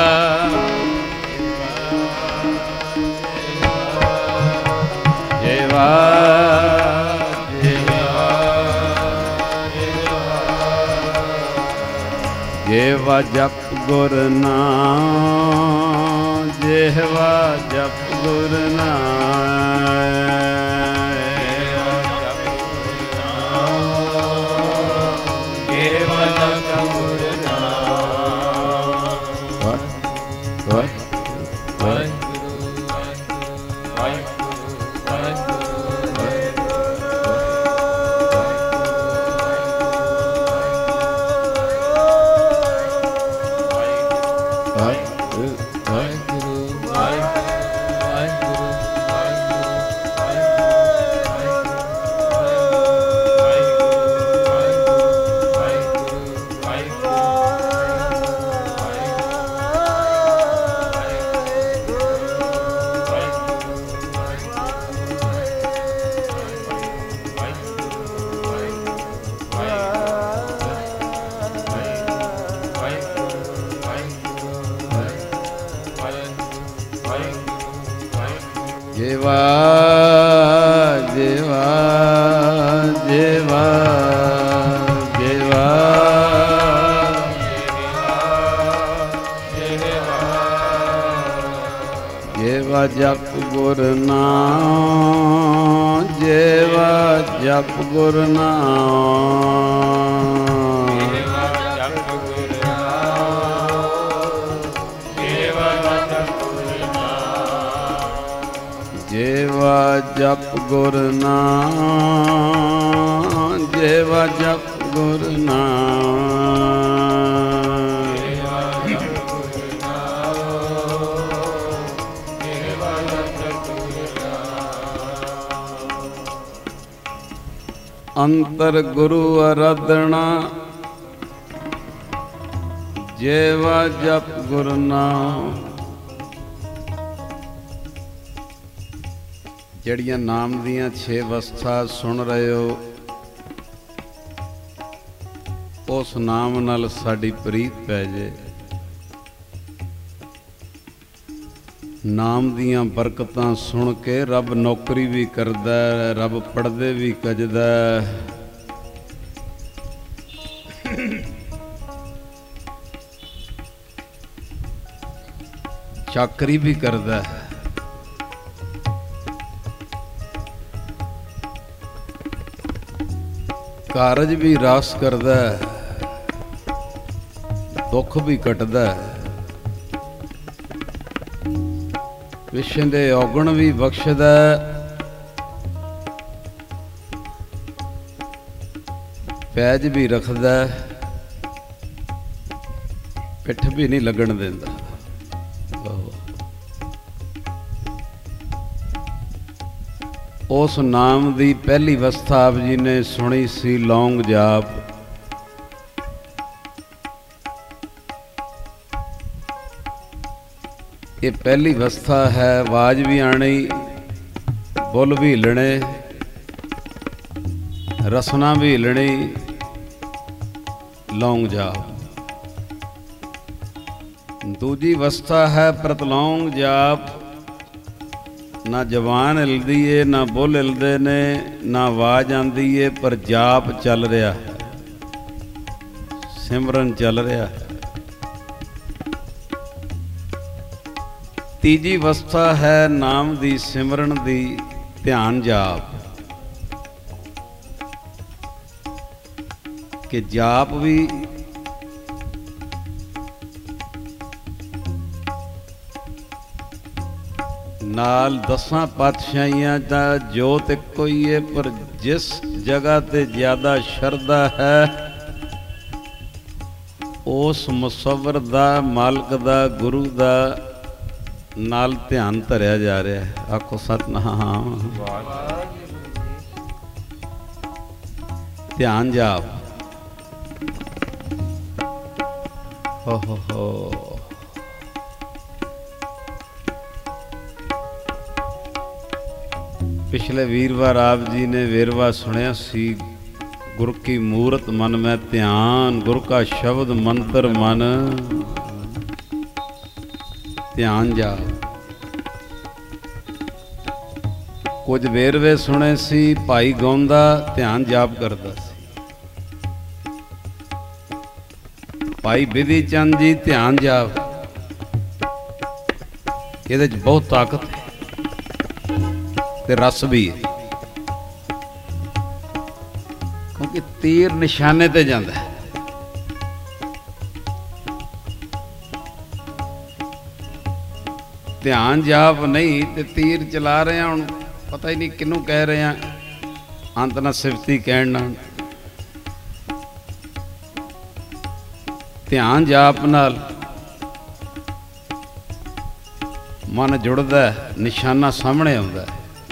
जेवा जेवा जप गुर नाम, जेवा जप गुर नाम, जेवा जेवा जेवा जेवा जेवा जप गुर नाम, जेवा जप गुर नाम, जेवा जप गुर नाम, जेवा जप गुर नाम, अंतर गुरु आराधना, जेवा जप गुर नाम। ਜਿਹੜੀਆਂ ਨਾਮ ਦੀਆਂ 6 ਅਵਸਥਾ ਸੁਣ ਰਹੇ ਹੋ, ਉਸ ਨਾਮ ਨਾਲ ਸਾਡੀ ਪ੍ਰੀਤ ਪੈ ਜੇ। ਨਾਮ ਦੀਆਂ ਬਰਕਤਾਂ ਸੁਣ ਕੇ ਰੱਬ ਨੌਕਰੀ ਵੀ ਕਰਦਾ, ਰੱਬ ਪੜ੍ਹਦੇ ਵੀ ਕੱਜਦਾ, ਚਾਕਰੀ ਵੀ ਕਰਦਾ, ਕਾਰਜ ਵੀ ਰਾਸ ਕਰਦਾ, ਦੁੱਖ ਵੀ ਕੱਟਦਾ, ਵਿਸ਼ਨ ਦੇ ਔਗਣ ਵੀ ਬਖਸ਼ਦਾ, ਪੈਜ ਵੀ ਰੱਖਦਾ, ਪਿੱਠ ਵੀ ਨਹੀਂ ਲੱਗਣ ਦਿੰਦਾ। ਉਸ ਨਾਮ ਦੀ ਪਹਿਲੀ ਅਵਸਥਾ ਆਪ ਜੀ ਨੇ ਸੁਣੀ ਸੀ, ਲੌਂਗ ਜਾਪ। ਇਹ ਪਹਿਲੀ ਅਵਸਥਾ ਹੈ। ਆਵਾਜ਼ ਵੀ ਆਣੀ, ਬੁੱਲ ਵੀ ਹਿੱਲਣੇ, ਰਸਨਾ ਵੀ ਹਿੱਲਣੀ, ਲੌਂਗ ਜਾਪ। ਦੂਜੀ ਅਵਸਥਾ ਹੈ ਪ੍ਰਤਲੌਂਗ ਜਾਪ। ਨਾ ਜ਼ਬਾਨ ਹਿਲਦੀ ਏ, ਨਾ ਬੁੱਲ ਹਿਲਦੇ ਨੇ, ਨਾ ਆਵਾਜ਼ ਆਉਂਦੀ ਏ, ਪਰ ਜਾਪ ਚੱਲ ਰਿਹਾ, ਸਿਮਰਨ ਚੱਲ ਰਿਹਾ। ਤੀਜੀ ਅਵਸਥਾ ਹੈ ਨਾਮ ਦੀ ਸਿਮਰਨ ਦੀ, ਧਿਆਨ ਜਾਪ। ਕਿ ਜਾਪ ਵੀ ਨਾਲ ਦਸਾਂ ਪਾਤਸ਼ਾਹੀਆਂ ਦਾ ਜੋਤ ਇੱਕੋ ਹੀ ਹੈ, ਪਰ ਜਿਸ ਜਗ੍ਹਾ ਤੇ ਜ਼ਿਆਦਾ ਸ਼ਰਧਾ ਹੈ ਉਸ ਮੁਸੱਵਰ ਦਾ, ਮਾਲਕ ਦਾ, ਗੁਰੂ ਦਾ ਨਾਲ ਧਿਆਨ ਧਰਿਆ ਜਾ ਰਿਹਾ ਹੈ। ਆਖੋ ਸਤਿਨਾਮ। ਧਿਆਨ ਜਾਪ। ਹੋ ਹੋ। ਪਿਛਲੇ ਵੀਰਵਾਰ ਆਪ ਜੀ ਨੇ ਵੇਰਵਾ ਸੁਣਿਆ ਸੀ, ਗੁਰ ਕੀ ਮੂਰਤ ਮਨ ਮੈਂ ਧਿਆਨ, ਗੁਰ ਕਾ ਸ਼ਬਦ ਮੰਤਰ ਮਨ ਧਿਆਨ ਜਾਪ। ਕੁਝ ਵੇਰਵੇ ਸੁਣੇ ਸੀ, ਭਾਈ ਗਾਉਂਦਾ ਧਿਆਨ ਜਾਪ ਕਰਦਾ ਸੀ। ਭਾਈ ਬਿਧੀ ਚੰਦ ਜੀ ਧਿਆਨ ਜਾਪ, ਇਹਦੇ 'ਚ ਬਹੁਤ ਤਾਕਤ ਹੈ ਤੇ ਰਸ ਵੀ ਹੈ, ਕਿਉਂਕਿ ਤੀਰ ਨਿਸ਼ਾਨੇ ਤੇ ਜਾਂਦਾ ਹੈ। ਧਿਆਨ ਜਾਪ ਨਹੀਂ ਤੇ ਤੀਰ ਚਲਾ ਰਹੇ ਹਾਂ, ਹੁਣ ਪਤਾ ਹੀ ਨਹੀਂ ਕਿਹਨੂੰ ਕਹਿ ਰਹੇ ਹਾਂ, ਅੰਤ ਨਾ ਸਿਫਤੀ ਕਹਿਣ ਨਾਲ। ਧਿਆਨ ਜਾਪ ਨਾਲ ਮਨ ਜੁੜਦਾ, ਨਿਸ਼ਾਨਾ ਸਾਹਮਣੇ ਆਉਂਦਾ।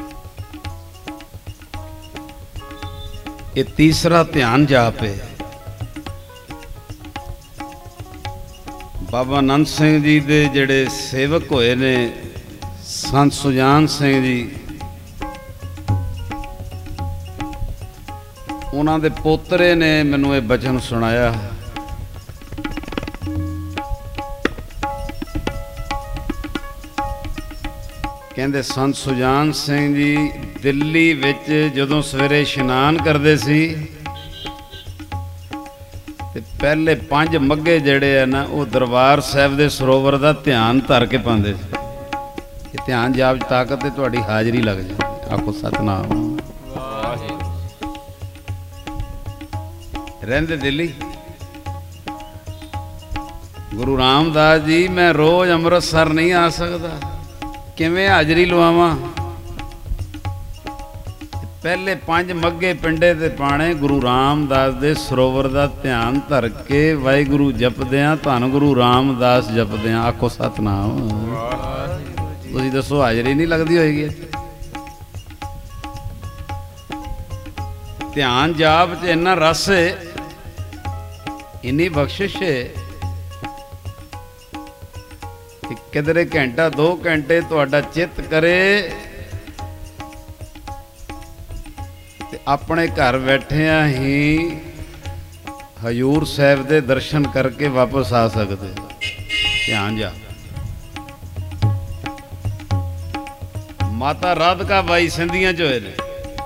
ਇਹ ਤੀਸਰਾ ਧਿਆਨ ਜਾਪ ਹੈ। ਬਾਬਾ ਨੰਦ ਸਿੰਘ ਜੀ ਦੇ ਜਿਹੜੇ ਸੇਵਕ ਹੋਏ ਨੇ, ਸੰਤ ਸੁਜਾਨ ਸਿੰਘ ਜੀ, ਉਹਨਾਂ ਦੇ ਪੋਤਰੇ ਨੇ ਮੈਨੂੰ ਇਹ ਬਚਨ ਸੁਣਾਇਆ। ਕਹਿੰਦੇ ਸੰਤ ਸੁਜਾਨ ਸਿੰਘ ਜੀ ਦਿੱਲੀ ਵਿੱਚ ਜਦੋਂ ਸਵੇਰੇ ਇਸ਼ਨਾਨ ਕਰਦੇ ਸੀ ਤੇ ਪਹਿਲੇ 5 ਮੱਗੇ ਜਿਹੜੇ ਆ ਨਾ, ਉਹ ਦਰਬਾਰ ਸਾਹਿਬ ਦੇ ਸਰੋਵਰ ਦਾ ਧਿਆਨ ਧਰ ਕੇ ਪਾਉਂਦੇ ਸੀ। ਇਹ ਧਿਆਨ ਜਾਪ 'ਚ ਤਾਕਤ ਤੇ ਤੁਹਾਡੀ ਹਾਜ਼ਰੀ ਲੱਗ ਜਾਂਦੀ। ਆਖੋ ਸਤਿਨਾਮ। ਰਹਿੰਦੇ ਦਿੱਲੀ। ਗੁਰੂ ਰਾਮਦਾਸ ਜੀ, ਮੈਂ ਰੋਜ਼ ਅੰਮ੍ਰਿਤਸਰ ਨਹੀਂ ਆ ਸਕਦਾ, ਕਿਵੇਂ ਹਾਜ਼ਰੀ ਲਵਾਵਾਂ? ਪਹਿਲੇ 5 ਮੱਗੇ ਪਿੰਡੇ ਤੇ ਪਾਣੇ, ਗੁਰੂ ਰਾਮਦਾਸ ਦੇ ਸਰੋਵਰ ਦਾ ਧਿਆਨ ਧਰ ਕੇ ਵਾਹਿਗੁਰੂ ਜਪਦਿਆਂ, ਧੰਨ ਗੁਰੂ ਰਾਮਦਾਸ ਜਪਦਿਆਂ। ਆਖੋ ਸਤਿਨਾਮ। ਤੁਸੀਂ ਦੱਸੋ ਹਾਜ਼ਰੀ ਨਹੀਂ ਲੱਗਦੀ ਹੋਏਗੀ? ਧਿਆਨ ਜਾਪ 'ਚ ਇੰਨਾ ਰਸ ਹੈ, ਇੰਨੀ ਬਖਸ਼ਿਸ਼ ਹੈ ਕਿ ਕਿਧਰੇ ਘੰਟਾ 2 ਘੰਟੇ ਤੁਹਾਡਾ ਚਿੱਤ ਕਰੇ ਤੇ ਆਪਣੇ ਘਰ ਬੈਠਿਆਂ ਹੀ ਹਜ਼ੂਰ ਸਾਹਿਬ ਦੇ ਦਰਸ਼ਨ ਕਰਕੇ ਵਾਪਸ ਆ ਸਕਦੇ। ਧਿਆਨ ਜਾ। माता राधिका बाई सिंधियां च होए ने।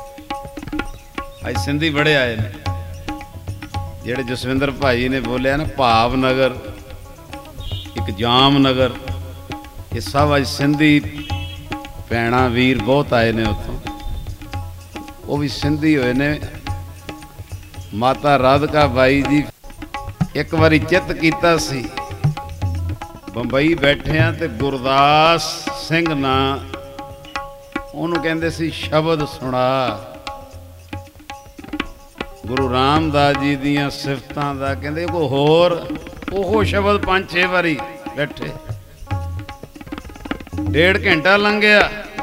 अज सिंधी बड़े आए ने जेड़े जसविंदर भाई ने बोलिया ना, भावनगर एक जामनगर, ये सब अज सिंधी भैणा वीर बहुत आए ने उत्थों, वो भी सिंधी होए ने। माता राधिका बाई जी एक बारी चित कीता सी, बंबई बैठे हैं तो गुरदास सिंह ना उन्होंने कहते सी शब्द सुना। गुरु रामदास जी दियां सिफतां दा कहते कोई होर ओहो शब्द 5-6 बारी बैठे, 1.5 घंटा लंघ गया,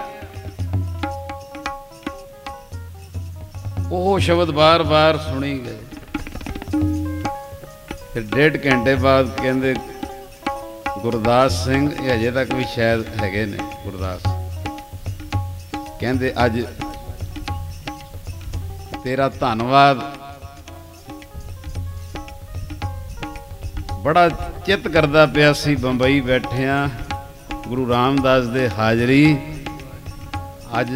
ओहो शब्द बार बार सुनी गए। फिर 1.5 घंटे बाद कहते गुरदास सिंह, ये अजे तक भी शायद हैगे ने गुरदास, कहते अज तेरा धन्नवाद, बड़ा चित करदा पिया सी बंबई बैठिया गुरु रामदास दे हाजरी। अज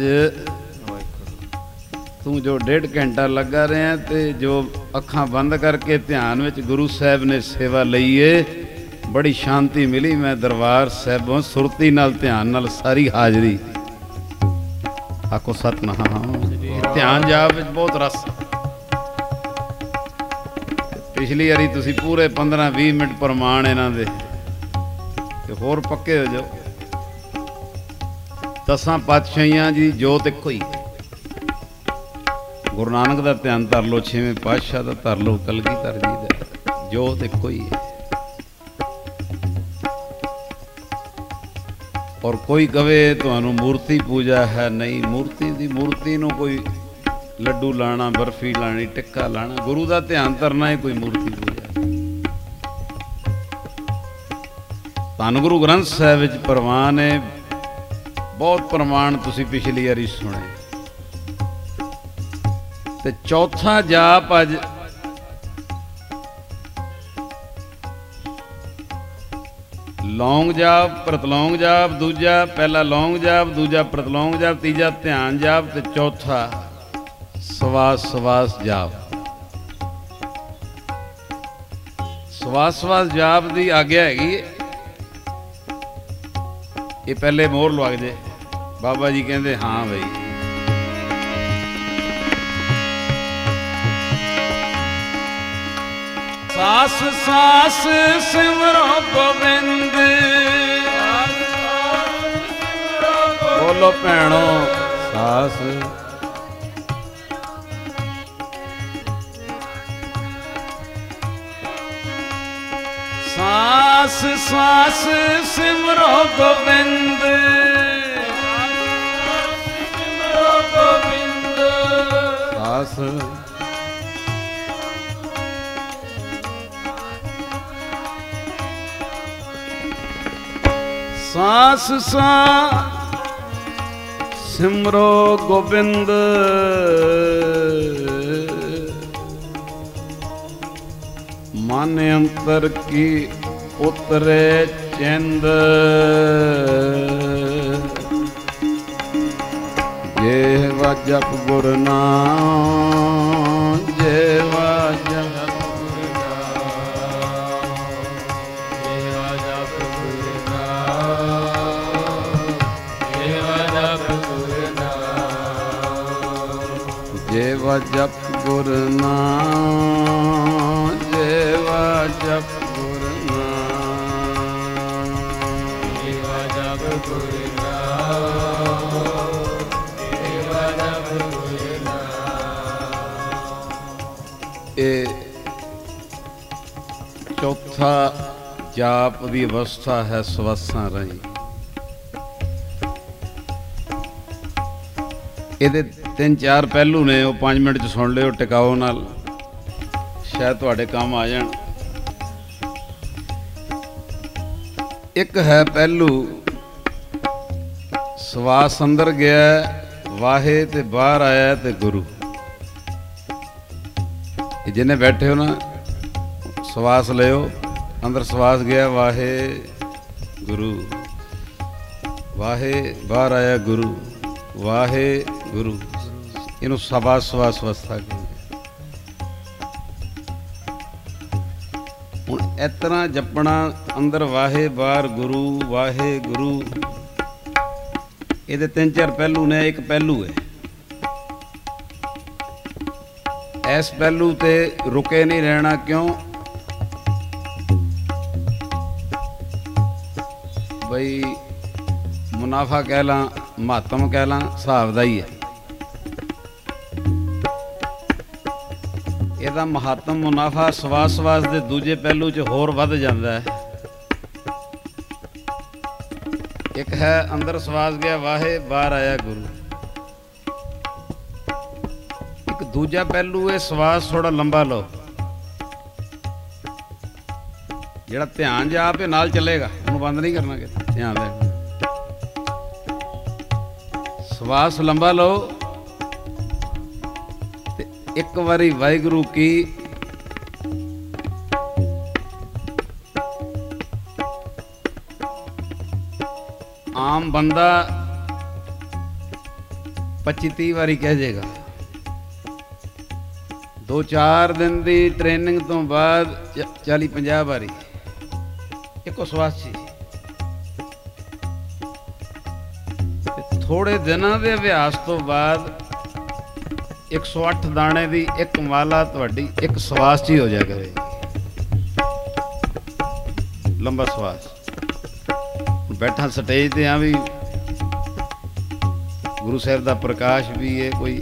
तू जो 1.5 घंटा लगा रहा ते जो अखां बंद करके ध्यान विच गुरु साहब ने सेवा लई है, बड़ी शांति मिली। मैं दरबार साहिबों सुरती नाल ध्यान नाल सारी हाजरी आखो सतनाम। ध्यान जाप विच बहुत रस। पिछली वारी तुसी पूरे 15-20 मिनट प्रमाण इन्हां दे ते होर पक्के हो जाओ। 10 पातशाहियां जी जोत इक्को ही। गुरु नानक दा ध्यान धर लो, 6वें पातशाह दा धर लो, कलगीधर जी दा, जोत इक्को ही है। और कोई कहे तुहानू मूर्ति पूजा है, नहीं, मूर्ति दी मूर्ति नू कोई लड्डू लाना, बर्फी लानी, टिक्का लाना, गुरु का ध्यान करना है कोई मूर्ति पूजा। धन गुरु ग्रंथ साहिब विच प्रमाण है, बहुत प्रमाण तुसी पिछली बारी सुने। ते चौथा जाप अज लौंग जाप, प्रतलौंग जाप, दूजा पहला लौंग जाप, दूजा प्रतलौंग जाप, तीजा ध्यान जाप ते चौथा सवास सवास जाप। सवास सवास जाप की आग्या हैगी, ये पहले मोहर लग जाए। बाबा जी कहते हाँ भाई, सास सास सिमरो गोबिंद, बोलो भैणो सास। सास सास सिमरो गोबिंद, सिमरो गोबिंद सास। सास सा सिमरो गोबिंद, मन अंतर की उतरे चंद, जेवा जप गुर नाम, जेवा जप जेवा जप गुर नाम, जेवा जप गुर नाम, जेवा जप गुर नाम, जेवा जप गुर नाम। ये चौथा जाप की अवस्था है सवासां रही। ये 3-4 पहलू ने, वो 5 मिनट च सुन लियो टिकाओ नाल, शायद तुहाडे काम आ जाण। एक है पहलू सवास अंदर गया वाहे ते बाहर आया ते गुरु। जिन्हें बैठे हो ना, सवास लियो, अंदर सवास गया वाहे गुरु, वाहे बाहर आया गुरु। ਵਾਹਿਗੁਰੂ। ਇਹਨੂੰ ਸਵਾ ਸਵਾਸ ਅਵਸਥਾ ਕਹਿੰਦੇ। ਹੁਣ ਇਸ ਤਰ੍ਹਾਂ ਜਪਣਾ ਅੰਦਰ ਵਾਹੇ ਬਾਹਰ ਗੁਰੂ ਵਾਹਿਗੁਰੂ। ਇਹਦੇ ਤਿੰਨ ਚਾਰ ਪਹਿਲੂ ਨੇ। ਇੱਕ ਪਹਿਲੂ ਹੈ, ਇਸ ਪਹਿਲੂ ਤੇ ਰੁਕੇ ਨਹੀਂ ਰਹਿਣਾ। ਕਿਉਂ? ਬਈ ਮੁਨਾਫਾ ਕਹਿ ਲਾਂ, ਮਹੱਤਮ ਕਹਿ ਲਾਂ, ਹਿਸਾਬ ਦਾ ਹੀ ਹੈ। ਇਹਦਾ ਮਹੱਤਮ ਮੁਨਾਫਾ ਸਵਾਸ ਸਵਾਸ ਦੇ ਦੂਜੇ ਪਹਿਲੂ 'ਚ ਹੋਰ ਵੱਧ ਜਾਂਦਾ ਹੈ। ਇੱਕ ਹੈ ਅੰਦਰ ਸਵਾਸ ਗਿਆ ਵਾਹੇ, ਬਾਹਰ ਆਇਆ ਗੁਰੂ। ਇੱਕ ਦੂਜਾ ਪਹਿਲੂ ਹੈ ਸਵਾਸ ਥੋੜਾ ਲੰਬਾ ਲਓ, ਜਿਹੜਾ ਧਿਆਨ ਜਾ ਆਪੇ ਨਾਲ ਚੱਲੇਗਾ, ਉਹਨੂੰ ਬੰਦ ਨਹੀਂ ਕਰਨਾ ਕਿਤੇ। ਧਿਆਨ ਦੇ ਸਵਾਸ ਲੰਬਾ ਲਓ ਤੇ ਇੱਕ ਵਾਰੀ ਵਾਹਿਗੁਰੂ ਕੀ ਆਮ ਬੰਦਾ 25-30 ਵਾਰੀ ਕਹਿ ਜਾਏਗਾ। 2-4 ਦਿਨ ਦੀ ਟ੍ਰੇਨਿੰਗ ਤੋਂ ਬਾਅਦ 40-50 ਵਾਰੀ ਇੱਕੋ ਸਵਾਸ 'ਚ। ਥੋੜੇ ਦਿਨਾਂ ਦੇ ਅਭਿਆਸ ਤੋਂ ਬਾਅਦ 108 ਦਾਣੇ ਦੀ ਇੱਕ ਮਾਲਾ ਤੁਹਾਡੀ ਇੱਕ ਸਵਾਸ 'ਚ ਹੀ ਹੋ ਜਾਇਆ ਕਰੇਗੀ। ਲੰਬਾ ਸਵਾਸ। ਬੈਠਾ ਸਟੇਜ ਤੇ ਆ ਵੀ ਗੁਰੂ ਸਾਹਿਬ ਦਾ ਪ੍ਰਕਾਸ਼ ਵੀ ਹੈ, ਕੋਈ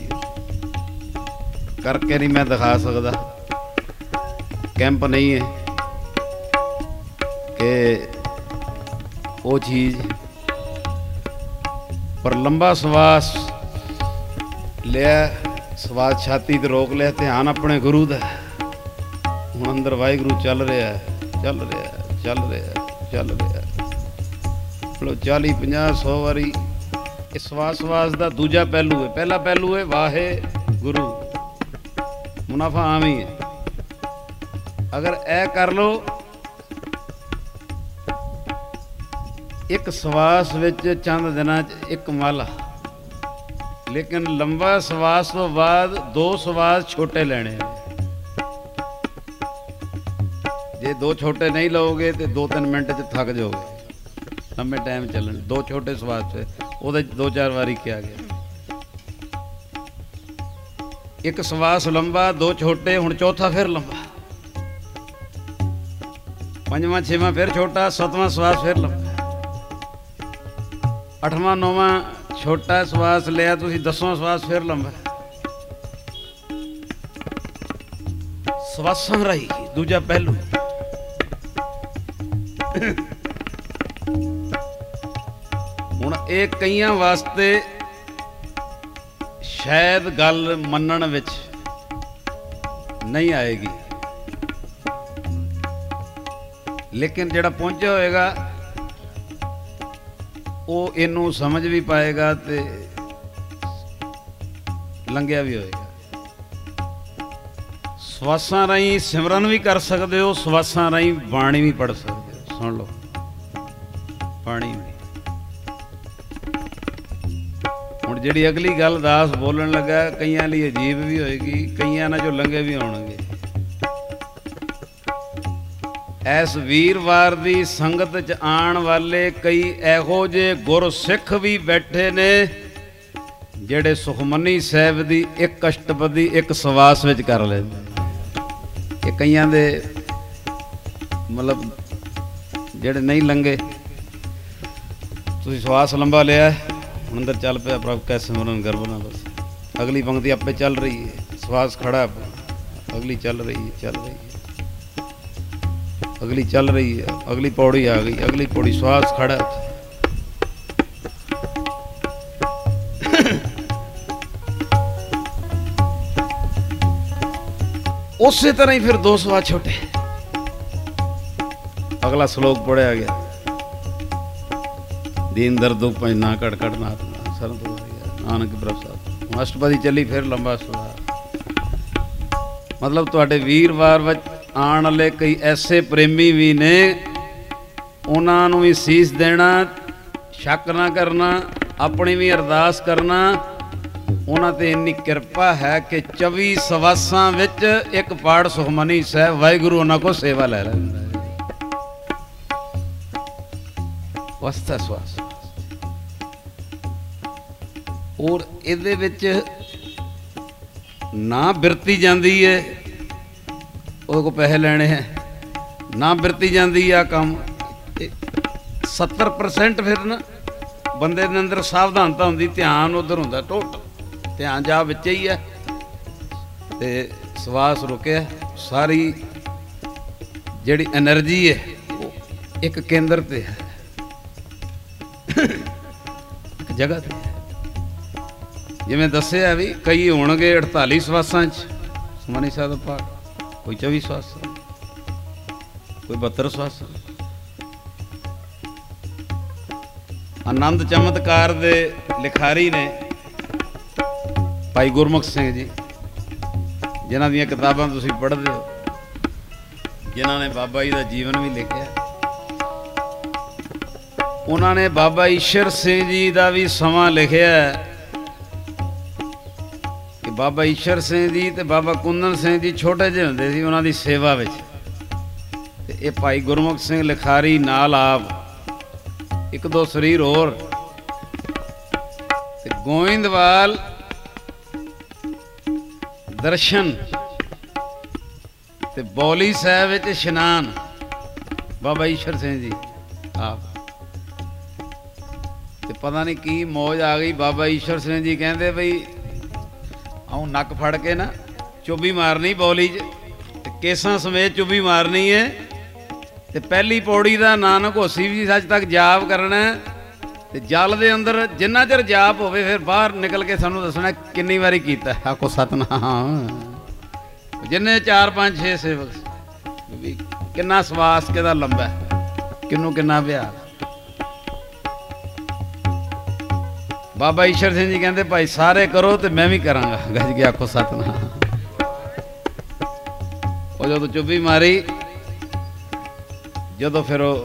ਕਰਕੇ ਨਹੀਂ ਮੈਂ ਦਿਖਾ ਸਕਦਾ। ਕੈਂਪ ਨਹੀਂ ਹੈ ਕਿ ਉਹ ਚੀਜ਼, ਪਰ ਲੰਬਾ ਸਵਾਸ ਲਿਆ, ਸਵਾਸ ਛਾਤੀ ਤੇ ਰੋਕ ਲਿਆ, ਧਿਆਨ ਆਪਣੇ ਗੁਰੂ ਦਾ। ਹੁਣ ਅੰਦਰ ਵਾਹਿਗੁਰੂ ਚੱਲ ਰਿਹਾ, ਚੱਲ ਰਿਹਾ, ਚੱਲ ਰਿਹਾ, ਚੱਲ ਰਿਹਾ। 40-50-100 ਵਾਰੀ। ਇਹ ਸਵਾਸ ਸਵਾਸ ਦਾ ਦੂਜਾ ਪਹਿਲੂ ਹੈ। ਪਹਿਲਾ ਪਹਿਲੂ ਹੈ ਵਾਹਿਗੁਰੂ। ਮੁਨਾਫਾ ਆਮ ਹੀ ਹੈ। ਅਗਰ ਇਹ ਕਰ ਲਓ, ਇੱਕ ਸਵਾਸ ਵਿੱਚ ਚੰਦ ਦਿਨਾਂ 'ਚ ਇੱਕ ਮਾਲਾ। ਲੇਕਿਨ ਲੰਬਾ ਸਵਾਸ ਤੋਂ ਬਾਅਦ 2 ਸਵਾਸ ਛੋਟੇ ਲੈਣੇ ਨੇ। ਜੇ 2 ਛੋਟੇ ਨਹੀਂ ਲਓਗੇ ਤੇ 2-3 ਮਿੰਟ 'ਚ ਥੱਕ ਜਾਓਗੇ। ਲੰਮੇ ਟਾਈਮ ਚੱਲਣ 2 ਛੋਟੇ ਸਵਾਸ 'ਚ ਉਹਦੇ 2-4 ਵਾਰੀ ਕਿਹਾ ਗਿਆ। ਇੱਕ ਸਵਾਸ ਲੰਬਾ, 2 ਛੋਟੇ, ਹੁਣ ਚੌਥਾ ਫਿਰ ਲੰਬਾ, 5ਵਾਂ 6ਵਾਂ ਫਿਰ ਛੋਟਾ, 7ਵਾਂ ਸਵਾਸ ਫਿਰ ਲੰਬਾ, 8ਵਾਂ 9ਵਾਂ ਛੋਟਾ ਸਵਾਸ ਲਿਆ ਤੁਸੀਂ, 10ਵਾਂ ਸਵਾਸ ਫਿਰ ਲੰਬਾ। ਸਵਾਸਾਂ ਰਾਹੀਂ ਦੂਜਾ ਪਹਿਲੂ। ਹੁਣ ਇਹ ਕਈਆਂ ਵਾਸਤੇ ਸ਼ਾਇਦ ਗੱਲ ਮੰਨਣ ਵਿੱਚ ਨਹੀਂ ਆਏਗੀ, ਲੇਕਿਨ ਜਿਹੜਾ ਪਹੁੰਚਿਆ ਹੋਏਗਾ ਉਹ ਇਹਨੂੰ ਸਮਝ ਵੀ ਪਾਏਗਾ ਤੇ ਲੰਘਿਆ ਵੀ ਹੋਏਗਾ। ਸਵਾਸਾਂ ਰਾਹੀਂ ਸਿਮਰਨ ਵੀ ਕਰ ਸਕਦੇ ਹੋ, ਸਵਾਸਾਂ ਰਾਹੀਂ ਬਾਣੀ ਵੀ ਪੜ੍ਹ ਸਕਦੇ ਹੋ। ਸੁਣ ਲਓ, ਬਾਣੀ ਵੀ। ਹੁਣ ਜਿਹੜੀ ਅਗਲੀ ਗੱਲ ਦਾਸ ਬੋਲਣ ਲੱਗਾ, ਕਈਆਂ ਲਈ ਅਜੀਬ ਵੀ ਹੋਏਗੀ, ਕਈਆਂ ਨਾਲ ਜੋ ਲੰਘੇ ਵੀ ਹੋਣਗੇ। ਇਸ ਵੀਰਵਾਰ ਦੀ ਸੰਗਤ 'ਚ ਆਉਣ ਵਾਲੇ ਕਈ ਇਹੋ ਜਿਹੇ ਗੁਰਸਿੱਖ ਵੀ ਬੈਠੇ ਨੇ ਜਿਹੜੇ ਸੁਖਮਨੀ ਸਾਹਿਬ ਦੀ ਇੱਕ ਅਸ਼ਟਪਦੀ ਇੱਕ ਸਵਾਸ ਵਿੱਚ ਕਰ ਲੈਂਦੇ। ਇਹ ਕਈਆਂ ਦੇ ਮਤਲਬ ਜਿਹੜੇ ਨਹੀਂ ਲੰਘੇ। ਤੁਸੀਂ ਸਵਾਸ ਲੰਬਾ ਲਿਆ, ਹੁਣ ਅੰਦਰ ਚੱਲ ਪਿਆ ਪ੍ਰਭ ਕੈ ਸਿਮਰਨ ਗਰਬਨਾ। ਬਸ ਅਗਲੀ ਪੰਕਤੀ ਆਪੇ ਚੱਲ ਰਹੀ ਹੈ, ਸਵਾਸ ਖੜਾ ਆਪਣਾ, ਅਗਲੀ ਚੱਲ ਰਹੀ ਹੈ, ਚੱਲ ਰਹੀ ਹੈ, ਅਗਲੀ ਚੱਲ ਰਹੀ ਹੈ, ਅਗਲੀ ਪੌੜੀ ਆ ਗਈ, ਅਗਲੀ ਪੌੜੀ, ਸਵਾਸ ਖੜਾ। ਉਸੇ ਤਰ੍ਹਾਂ ਹੀ ਫਿਰ 2 ਸਵਾਸ ਛੋਟੇ। ਅਗਲਾ ਸ਼ਲੋਕ ਪੜਿਆ ਗਿਆ, ਦੀਨ ਦਰਦ ਦੁੱਖ ਪੰਜ ਨਾ ਘੜ ਘੜ ਨਾਥ ਸਰਨ ਤੋਂ ਨਾਨਕ ਪ੍ਰਸਾਦ। ਅਸ਼ਟਪਦੀ ਚੱਲੀ, ਫਿਰ ਲੰਬਾ ਸਵਾਸ। ਮਤਲਬ ਤੁਹਾਡੇ ਵੀਰਵਾਰ ਵਿੱਚ ਆਉਣ ਵਾਲੇ ਕਈ ਐਸੇ ਪ੍ਰੇਮੀ ਵੀ ਨੇ, ਉਹਨਾਂ ਨੂੰ ਵੀ ਸੀਸ ਦੇਣਾ, ਸ਼ੱਕ ਨਾ ਕਰਨਾ, अपनी भी अरदास करना, उन्हां ते इन्नी किरपा है कि 24 सवासां विच एक पाठ सुखमनी साहिब वाहिगुरू उन्हां को सेवा लै लैंदा है। वस्ता सवास और इहदे विच ना बिरती जाती है, ਉਹਦੇ को पैसे लेने हैं, ना बिरती जाती आ काम। 70% फिर ना बंदे दे अंदर सावधानता होंदी, ध्यान उधर होंदा, टोटल ध्यान जा विच ही है ते सवास रुके, सारी जिहड़ी एनर्जी है वो एक केंद्र ते है, एक जगह ते है। जिवें दस्सिआ भी कई होणगे 48 सवासां च सुखमनी साहिब दा पाठ, कोई 24 सवासां, कोई 72 सवासां। आनंद चमत्कार दे लिखारी ने भाई गुरमुख सिंह जी, जिन्हां दीयां किताबां तुसीं पढ़दे हो, जिन्हां ने बाबा जी दा जीवन भी लिखिआ। उन्हां ने बाबा ईश्वर सिंह जी दा भी समां लिखिआ कि बाबा ईश्वर सिंह जी ते बाबा कुंदन सिंह जी छोटे ਜਿਹੇ ਹੁੰਦੇ ਸੀ ਉਹਨਾਂ ਦੀ ਸੇਵਾ ਵਿੱਚ, ਤੇ ਇਹ ਭਾਈ ਗੁਰਮੁਖ ਸਿੰਘ ਲਿਖਾਰੀ ਨਾਲ ਆਪ ਇੱਕ ਦੋ ਸਰੀਰ ਹੋਰ ਤੇ ਗੋਇੰਦਵਾਲ ਦਰਸ਼ਨ ਤੇ ਬੌਲੀ ਸਾਹਿਬ ਵਿੱਚ ਇਸ਼ਨਾਨ ਬਾਬਾ ਈਸ਼ਰ ਸਿੰਘ ਜੀ ਆਪ। ਤੇ ਪਤਾ ਨਹੀਂ ਕੀ ਮੌਜ ਆ ਗਈ, ਬਾਬਾ ਈਸ਼ਰ ਸਿੰਘ ਜੀ ਕਹਿੰਦੇ ਬਈ ਆਉਂ ਨੱਕ ਫੜ ਕੇ ਨਾ ਚੁੱਭੀ ਮਾਰਨੀ ਬੌਲੀ 'ਚ, ਤੇ ਕੇਸਾਂ ਸਮੇਤ ਚੁੱਭੀ ਮਾਰਨੀ ਹੈ, ਤੇ ਪਹਿਲੀ ਪੌੜੀ ਦਾ ਨਾਨਕ ਹੋਸੀ ਵੀ ਸੱਚ ਤੱਕ ਜਾਪ ਕਰਨਾ, ਤੇ ਜਲ ਦੇ ਅੰਦਰ ਜਿੰਨਾ ਚਿਰ ਜਾਪ ਹੋਵੇ ਫਿਰ ਬਾਹਰ ਨਿਕਲ ਕੇ ਸਾਨੂੰ ਦੱਸਣਾ ਕਿੰਨੀ ਵਾਰੀ ਕੀਤਾ। ਆਖੋ ਸਤਨਾਮ। ਜਿੰਨੇ 4 5 6 ਸੇਵਕ ਵੀ ਕਿੰਨਾ ਸਵਾਸ ਕਿਹਦਾ ਲੰਬਾ, ਕਿਹਨੂੰ ਕਿੰਨਾ ਵਿਆਹ। ਬਾਬਾ ਈਸ਼ਰ ਸਿੰਘ ਜੀ ਕਹਿੰਦੇ ਭਾਈ ਸਾਰੇ ਕਰੋ ਤੇ ਮੈਂ ਵੀ ਕਰਾਂਗਾ। ਗੱਜ ਕੇ ਆਖੋ ਸਤਨਾਮ। ਉਹ ਜਦੋਂ ਚੁੱਭੀ ਮਾਰੀ, ਜਦੋਂ ਫਿਰ ਉਹ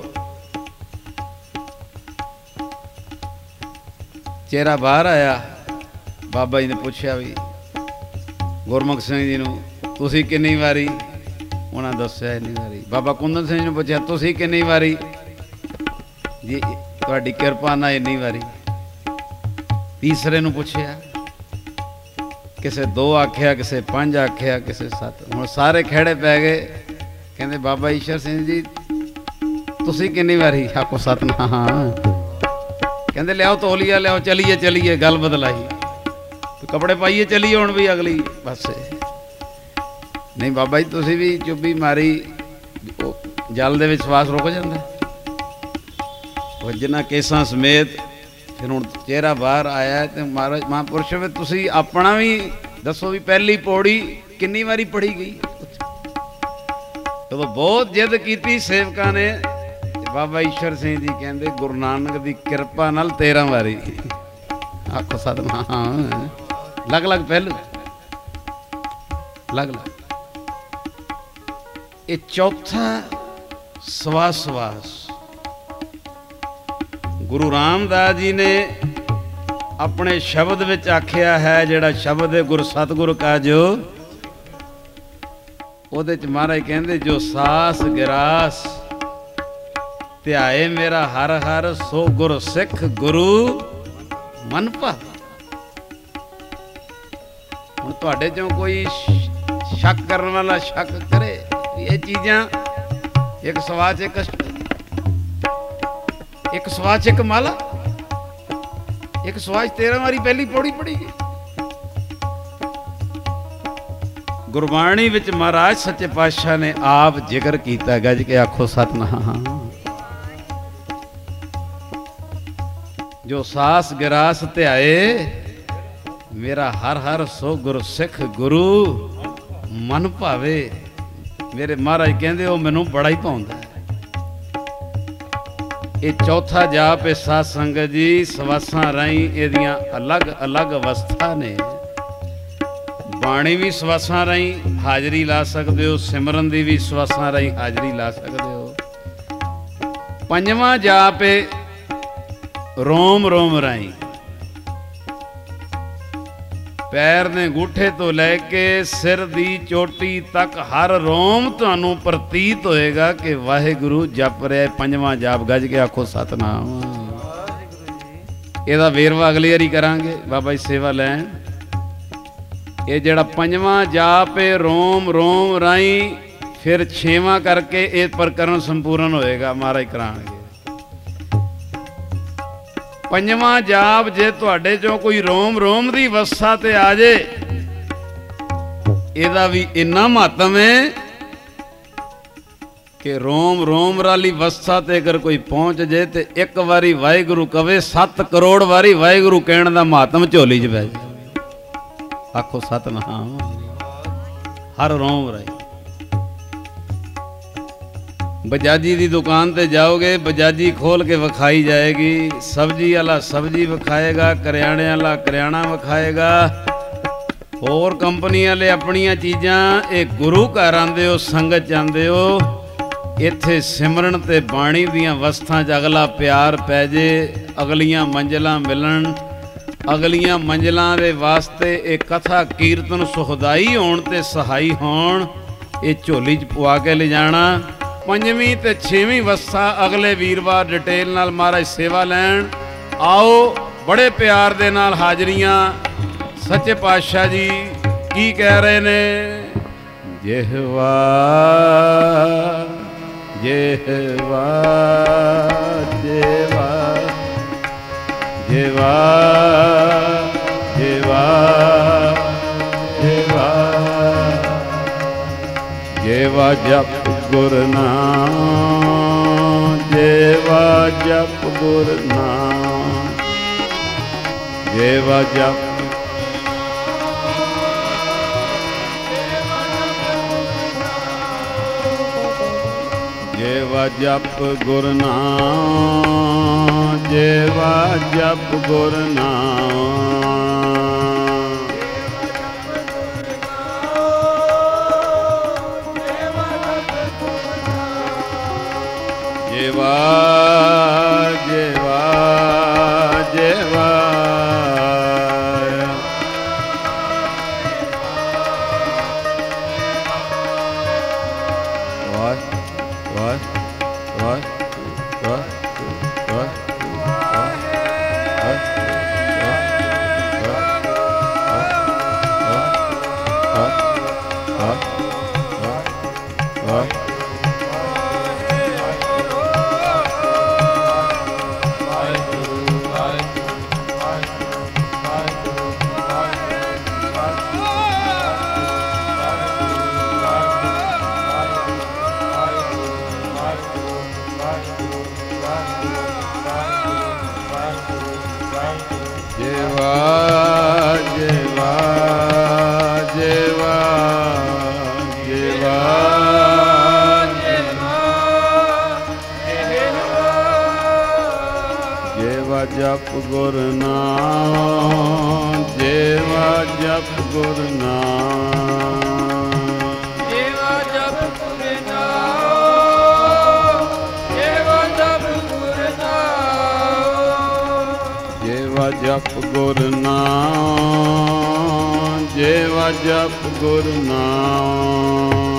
ਚਿਹਰਾ ਬਾਹਰ ਆਇਆ, ਬਾਬਾ ਜੀ ਨੇ ਪੁੱਛਿਆ ਵੀ ਗੁਰਮੁਖ ਸਿੰਘ ਜੀ ਨੂੰ ਤੁਸੀਂ ਕਿੰਨੀ ਵਾਰੀ, ਉਹਨਾਂ ਦੱਸਿਆ ਇੰਨੀ ਵਾਰੀ। ਬਾਬਾ ਕੁੰਦਨ ਸਿੰਘ ਨੂੰ ਪੁੱਛਿਆ ਤੁਸੀਂ ਕਿੰਨੀ ਵਾਰੀ, ਜੀ ਤੁਹਾਡੀ ਕਿਰਪਾ ਨਾਲ ਇੰਨੀ ਵਾਰੀ। ਤੀਸਰੇ ਨੂੰ ਪੁੱਛਿਆ, ਕਿਸੇ 2 ਆਖਿਆ, ਕਿਸੇ 5 ਆਖਿਆ, ਕਿਸੇ 7। ਹੁਣ ਸਾਰੇ ਖੇੜੇ ਪੈ ਗਏ, ਕਹਿੰਦੇ ਬਾਬਾ ਈਸ਼ਰ ਸਿੰਘ ਜੀ ਤੁਸੀਂ ਕਿੰਨੀ ਵਾਰੀ। ਆਖੋ ਸਤਨਾਮ। ਕਹਿੰਦੇ ਲਿਆਓ ਤੌਲੀਆ ਲਿਆਓ, ਚਲੀਏ ਚਲੀਏ। ਗੱਲ ਬਦਲਾਈ, ਕੱਪੜੇ ਪਾਈਏ, ਚਲੀਏ ਹੁਣ ਵੀ ਅਗਲੀ ਪਾਸੇ। ਨਹੀਂ ਬਾਬਾ ਜੀ ਤੁਸੀਂ ਵੀ ਚੁੱਭੀ ਮਾਰੀ, ਉਹ ਜਲ ਦੇ ਵਿੱਚ ਸਵਾਸ ਰੁਕ ਜਾਂਦਾ। ਉਹ ਜਿਨ੍ਹਾਂ ਕੇਸਾਂ ਸਮੇਤ ਫਿਰ ਹੁਣ ਚਿਹਰਾ ਬਾਹਰ ਆਇਆ, ਤੇ ਮਹਾਰਾਜ ਮਹਾਂਪੁਰਸ਼ ਵੀ ਤੁਸੀਂ ਆਪਣਾ ਵੀ ਦੱਸੋ ਵੀ ਪਹਿਲੀ ਪੌੜੀ ਕਿੰਨੀ ਵਾਰੀ ਪੜ੍ਹੀ ਗਈ। ਜਦੋਂ ਬਹੁਤ ਜਿੱਦ ਕੀਤੀ ਸੇਵਕਾਂ ਨੇ, ਬਾਬਾ ਈਸ਼ਰ ਸਿੰਘ ਜੀ ਕਹਿੰਦੇ ਗੁਰੂ ਨਾਨਕ ਦੀ ਕਿਰਪਾ ਨਾਲ 13 ਵਾਰੀ। ਆਖੋ ਸਤਨਾਮ। ਅਲੱਗ ਅਲੱਗ ਪਹਿਲੂ, ਅਲੱਗ ਅਲੱਗ। ਇਹ ਚੌਥਾ ਸਵਾਸ ਸਵਾਸ ਗੁਰੂ ਰਾਮਦਾਸ ਜੀ ਨੇ ਆਪਣੇ ਸ਼ਬਦ ਵਿੱਚ ਆਖਿਆ ਹੈ, ਜਿਹੜਾ ਸ਼ਬਦ ਹੈ ਗੁਰ ਸਤਿਗੁਰ ਕਾ ਜੋ, ਉਹਦੇ ਚ ਮਹਾਰਾਜ ਕਹਿੰਦੇ ਜੋ ਸਾਸ ਗਿਰਾਸ ਧਿਆਏ ਮੇਰਾ ਹਰ ਹਰ, ਸੋ ਗੁਰ ਸਿੱਖ ਗੁਰੂ ਮਨ ਭਾਵੇ। ਹੁਣ ਤੁਹਾਡੇ ਚੋਂ ਕੋਈ ਸ਼ੱਕ ਕਰਨ ਵਾਲਾ ਸ਼ੱਕ ਕਰੇ ਇਹ ਚੀਜ਼ਾਂ, ਇੱਕ ਸਵਾਚ ਇੱਕ ਸਵਾਚ ਇੱਕ ਮਾਲਾ, ਇੱਕ ਸਵਾਚ 13 ਵਾਰੀ ਪਹਿਲੀ ਪੌੜੀ ਪੜੀ ਗਈ। ਗੁਰਬਾਣੀ ਵਿੱਚ ਮਹਾਰਾਜ ਸੱਚੇ ਪਾਤਸ਼ਾਹ ਨੇ ਆਪ ਜ਼ਿਕਰ ਕੀਤਾ। ਗੱਜ ਕੇ ਆਖੋ ਸਤਨਾਮ। ਜੋ ਸਾਸ ਗਿਰਾਸ ਧਿਆਏ ਮੇਰਾ ਹਰ ਹਰ, ਸੋ ਗੁਰ ਸਿੱਖ ਗੁਰੂ ਮਨ ਭਾਵੇ। ਮੇਰੇ ਮਹਾਰਾਜ ਕਹਿੰਦੇ ਉਹ ਮੈਨੂੰ ਬੜਾ ਹੀ ਭਾਉਂਦਾ। ਇਹ ਚੌਥਾ ਜਾਪ ਹੈ ਸਾਧ ਸੰਗਤ ਜੀ। ਸਵਾਸਾਂ ਰਾਹੀਂ ਇਹਦੀਆਂ ਅਲੱਗ ਅਲੱਗ ਅਵਸਥਾ ਨੇ। ਬਾਣੀ ਵੀ ਸਵਾਸਾਂ ਰਾਹੀਂ ਹਾਜ਼ਰੀ ਲਾ ਸਕਦੇ ਹੋ, ਸਿਮਰਨ ਦੀ ਵੀ ਸਵਾਸਾਂ ਰਾਹੀਂ ਹਾਜ਼ਰੀ ਲਾ ਸਕਦੇ ਹੋ। ਪੰਜਵਾਂ ਜਾਪ ਹੈ ਰੋਮ ਰੋਮ ਰਾਹੀਂ। ਪੈਰ ਦੇ ਅੰਗੂਠੇ ਤੋਂ ਲੈ ਕੇ ਸਿਰ ਦੀ ਚੋਟੀ ਤੱਕ ਹਰ ਰੋਮ ਤੁਹਾਨੂੰ ਪ੍ਰਤੀਤ ਹੋਏਗਾ ਕਿ ਵਾਹਿਗੁਰੂ ਜਪ ਰਿਹਾ। ਪੰਜਵਾਂ ਜਾਪ ਗੱਜ ਕੇ ਆਖੋ ਸਤਨਾਮ। ਇਹਦਾ ਵੇਰਵਾ ਅਗਲੀ ਵਾਰੀ ਕਰਾਂਗੇ ਬਾਬਾ ਜੀ ਸੇਵਾ ਲੈਣ। ਇਹ ਜਿਹੜਾ ਪੰਜਵਾਂ ਜਾਪ ਹੈ ਰੋਮ ਰੋਮ ਰਾਈ, ਫਿਰ ਛੇਵਾਂ ਕਰਕੇ ਇਹ ਪ੍ਰਕਰਨ ਸੰਪੂਰਨ ਹੋਏਗਾ, ਮਹਾਰਾਜ ਕਰਾਂਗੇ। ਪੰਜਵਾਂ ਜਾਪ ਜੇ ਤੁਹਾਡੇ ਚੋਂ ਕੋਈ ਰੋਮ ਰੋਮ ਦੀ ਅਵਸਥਾ ਤੇ ਆ ਜੇ, ਇਹਦਾ ਵੀ ਇੰਨਾ ਮਹੱਤਵ ਹੈ ਕਿ ਰੋਮ ਰੋਮ ਵਾਲੀ ਅਵਸਥਾ ਤੇ ਅਗਰ ਕੋਈ ਪਹੁੰਚ ਜੇ ਤੇ ਇੱਕ ਵਾਰੀ ਵਾਹਿਗੁਰੂ ਕਵੇ 7 ਕਰੋੜ ਵਾਰੀ ਵਾਹਿਗੁਰੂ ਕਹਿਣ ਦਾ ਮਹੱਤਵ ਝੋਲੀ 'ਚ ਪੈ ਜਾਏ। ਆਖੋ ਸਤਨਾਮ। ਹਰ ਰੋਮ ਰਾਈ। ਬਜਾਜੀ ਦੀ ਦੁਕਾਨ ਤੇ ਜਾਓਗੇ, ਬਜਾਜੀ ਖੋਲ ਕੇ ਵਿਖਾਈ ਜਾਏਗੀ। ਸਬਜ਼ੀ ਵਾਲਾ ਸਬਜ਼ੀ ਵਿਖਾਏਗਾ, ਕਰਿਆਣੇ ਵਾਲਾ ਕਰਿਆਣਾ ਵਿਖਾਏਗਾ, ਹੋਰ ਕੰਪਨੀ ਵਾਲੇ ਆਪਣੀਆਂ ਚੀਜ਼ਾਂ। ਇਹ ਗੁਰੂ ਘਰ ਆਂਦੇ ਹੋ, ਸੰਗਤ ਚ ਆਂਦੇ ਹੋ, ਇੱਥੇ ਸਿਮਰਨ ਤੇ ਬਾਣੀ ਦੀਆਂ ਅਵਸਥਾ 'ਚ ਅਗਲਾ ਪਿਆਰ ਪੈ ਜੇ, ਅਗਲੀਆਂ ਮੰਜ਼ਿਲਾਂ ਮਿਲਣ। ਅਗਲੀਆਂ ਮੰਜ਼ਿਲਾਂ ਦੇ ਵਾਸਤੇ ਇਹ ਕਥਾ ਕੀਰਤਨ ਸੁਖਦਾਈ ਹੋਣ ਤੇ ਸਹਾਈ ਹੋਣ। ਇਹ ਝੋਲੀ 'ਚ ਪਵਾ ਕੇ ਲਿਜਾਣਾ। ਪੰਜਵੀਂ ਤੇ ਛੇਵੀਂ ਅਵਸਥਾ ਅਗਲੇ ਵੀਰਵਾਰ ਡਿਟੇਲ ਨਾਲ ਮਹਾਰਾਜ ਸੇਵਾ ਲੈਣ। ਆਓ ਬੜੇ ਪਿਆਰ ਦੇ ਨਾਲ ਹਾਜ਼ਰੀਆਂ। ਸੱਚੇ ਪਾਤਸ਼ਾਹ ਜੀ ਕੀ ਕਹਿ ਰਹੇ ਨੇ? ਜਿਹਵਾ ਜਿਹਵਾ ਜਿਹਵਾ ਜਿਹਵਾ ਜਿਹਵਾ ਜਿਹਵਾ ਜਿਹਵਾ ਜਪ ਗੁਰ ਨਾਮ, ਜਿਹਵਾ ਜਪ ਗੁਰ ਨਾਮ, ਜਿਹਵਾ ਜਪ ਜਿਹਵਾ ਜਪ ਗੁਰ ਨਾਮ, ਜਿਹਵਾ ਜਪ ਗੁਰ ਨਾਮ, ਜਿਹਵਾ ਜਿਹਵਾ ਜਿਹਵਾ ਜਪ ਗੁਰ ਨਾਮ, ਜਿਹਵਾ ਜਪ ਗੁਰ ਨਾਮ, ਜਿਹਵਾ ਜਪ ਗੁਰ ਨਾਮ, ਜਿਹਵਾ ਜਪ ਗੁਰ ਨਾਮ, ਜਿਹਵਾ ਜਪ ਗੁਰ ਨਾਮ, ਜਿਹਵਾ ਜਪ ਗੁਰ ਨਾਮ।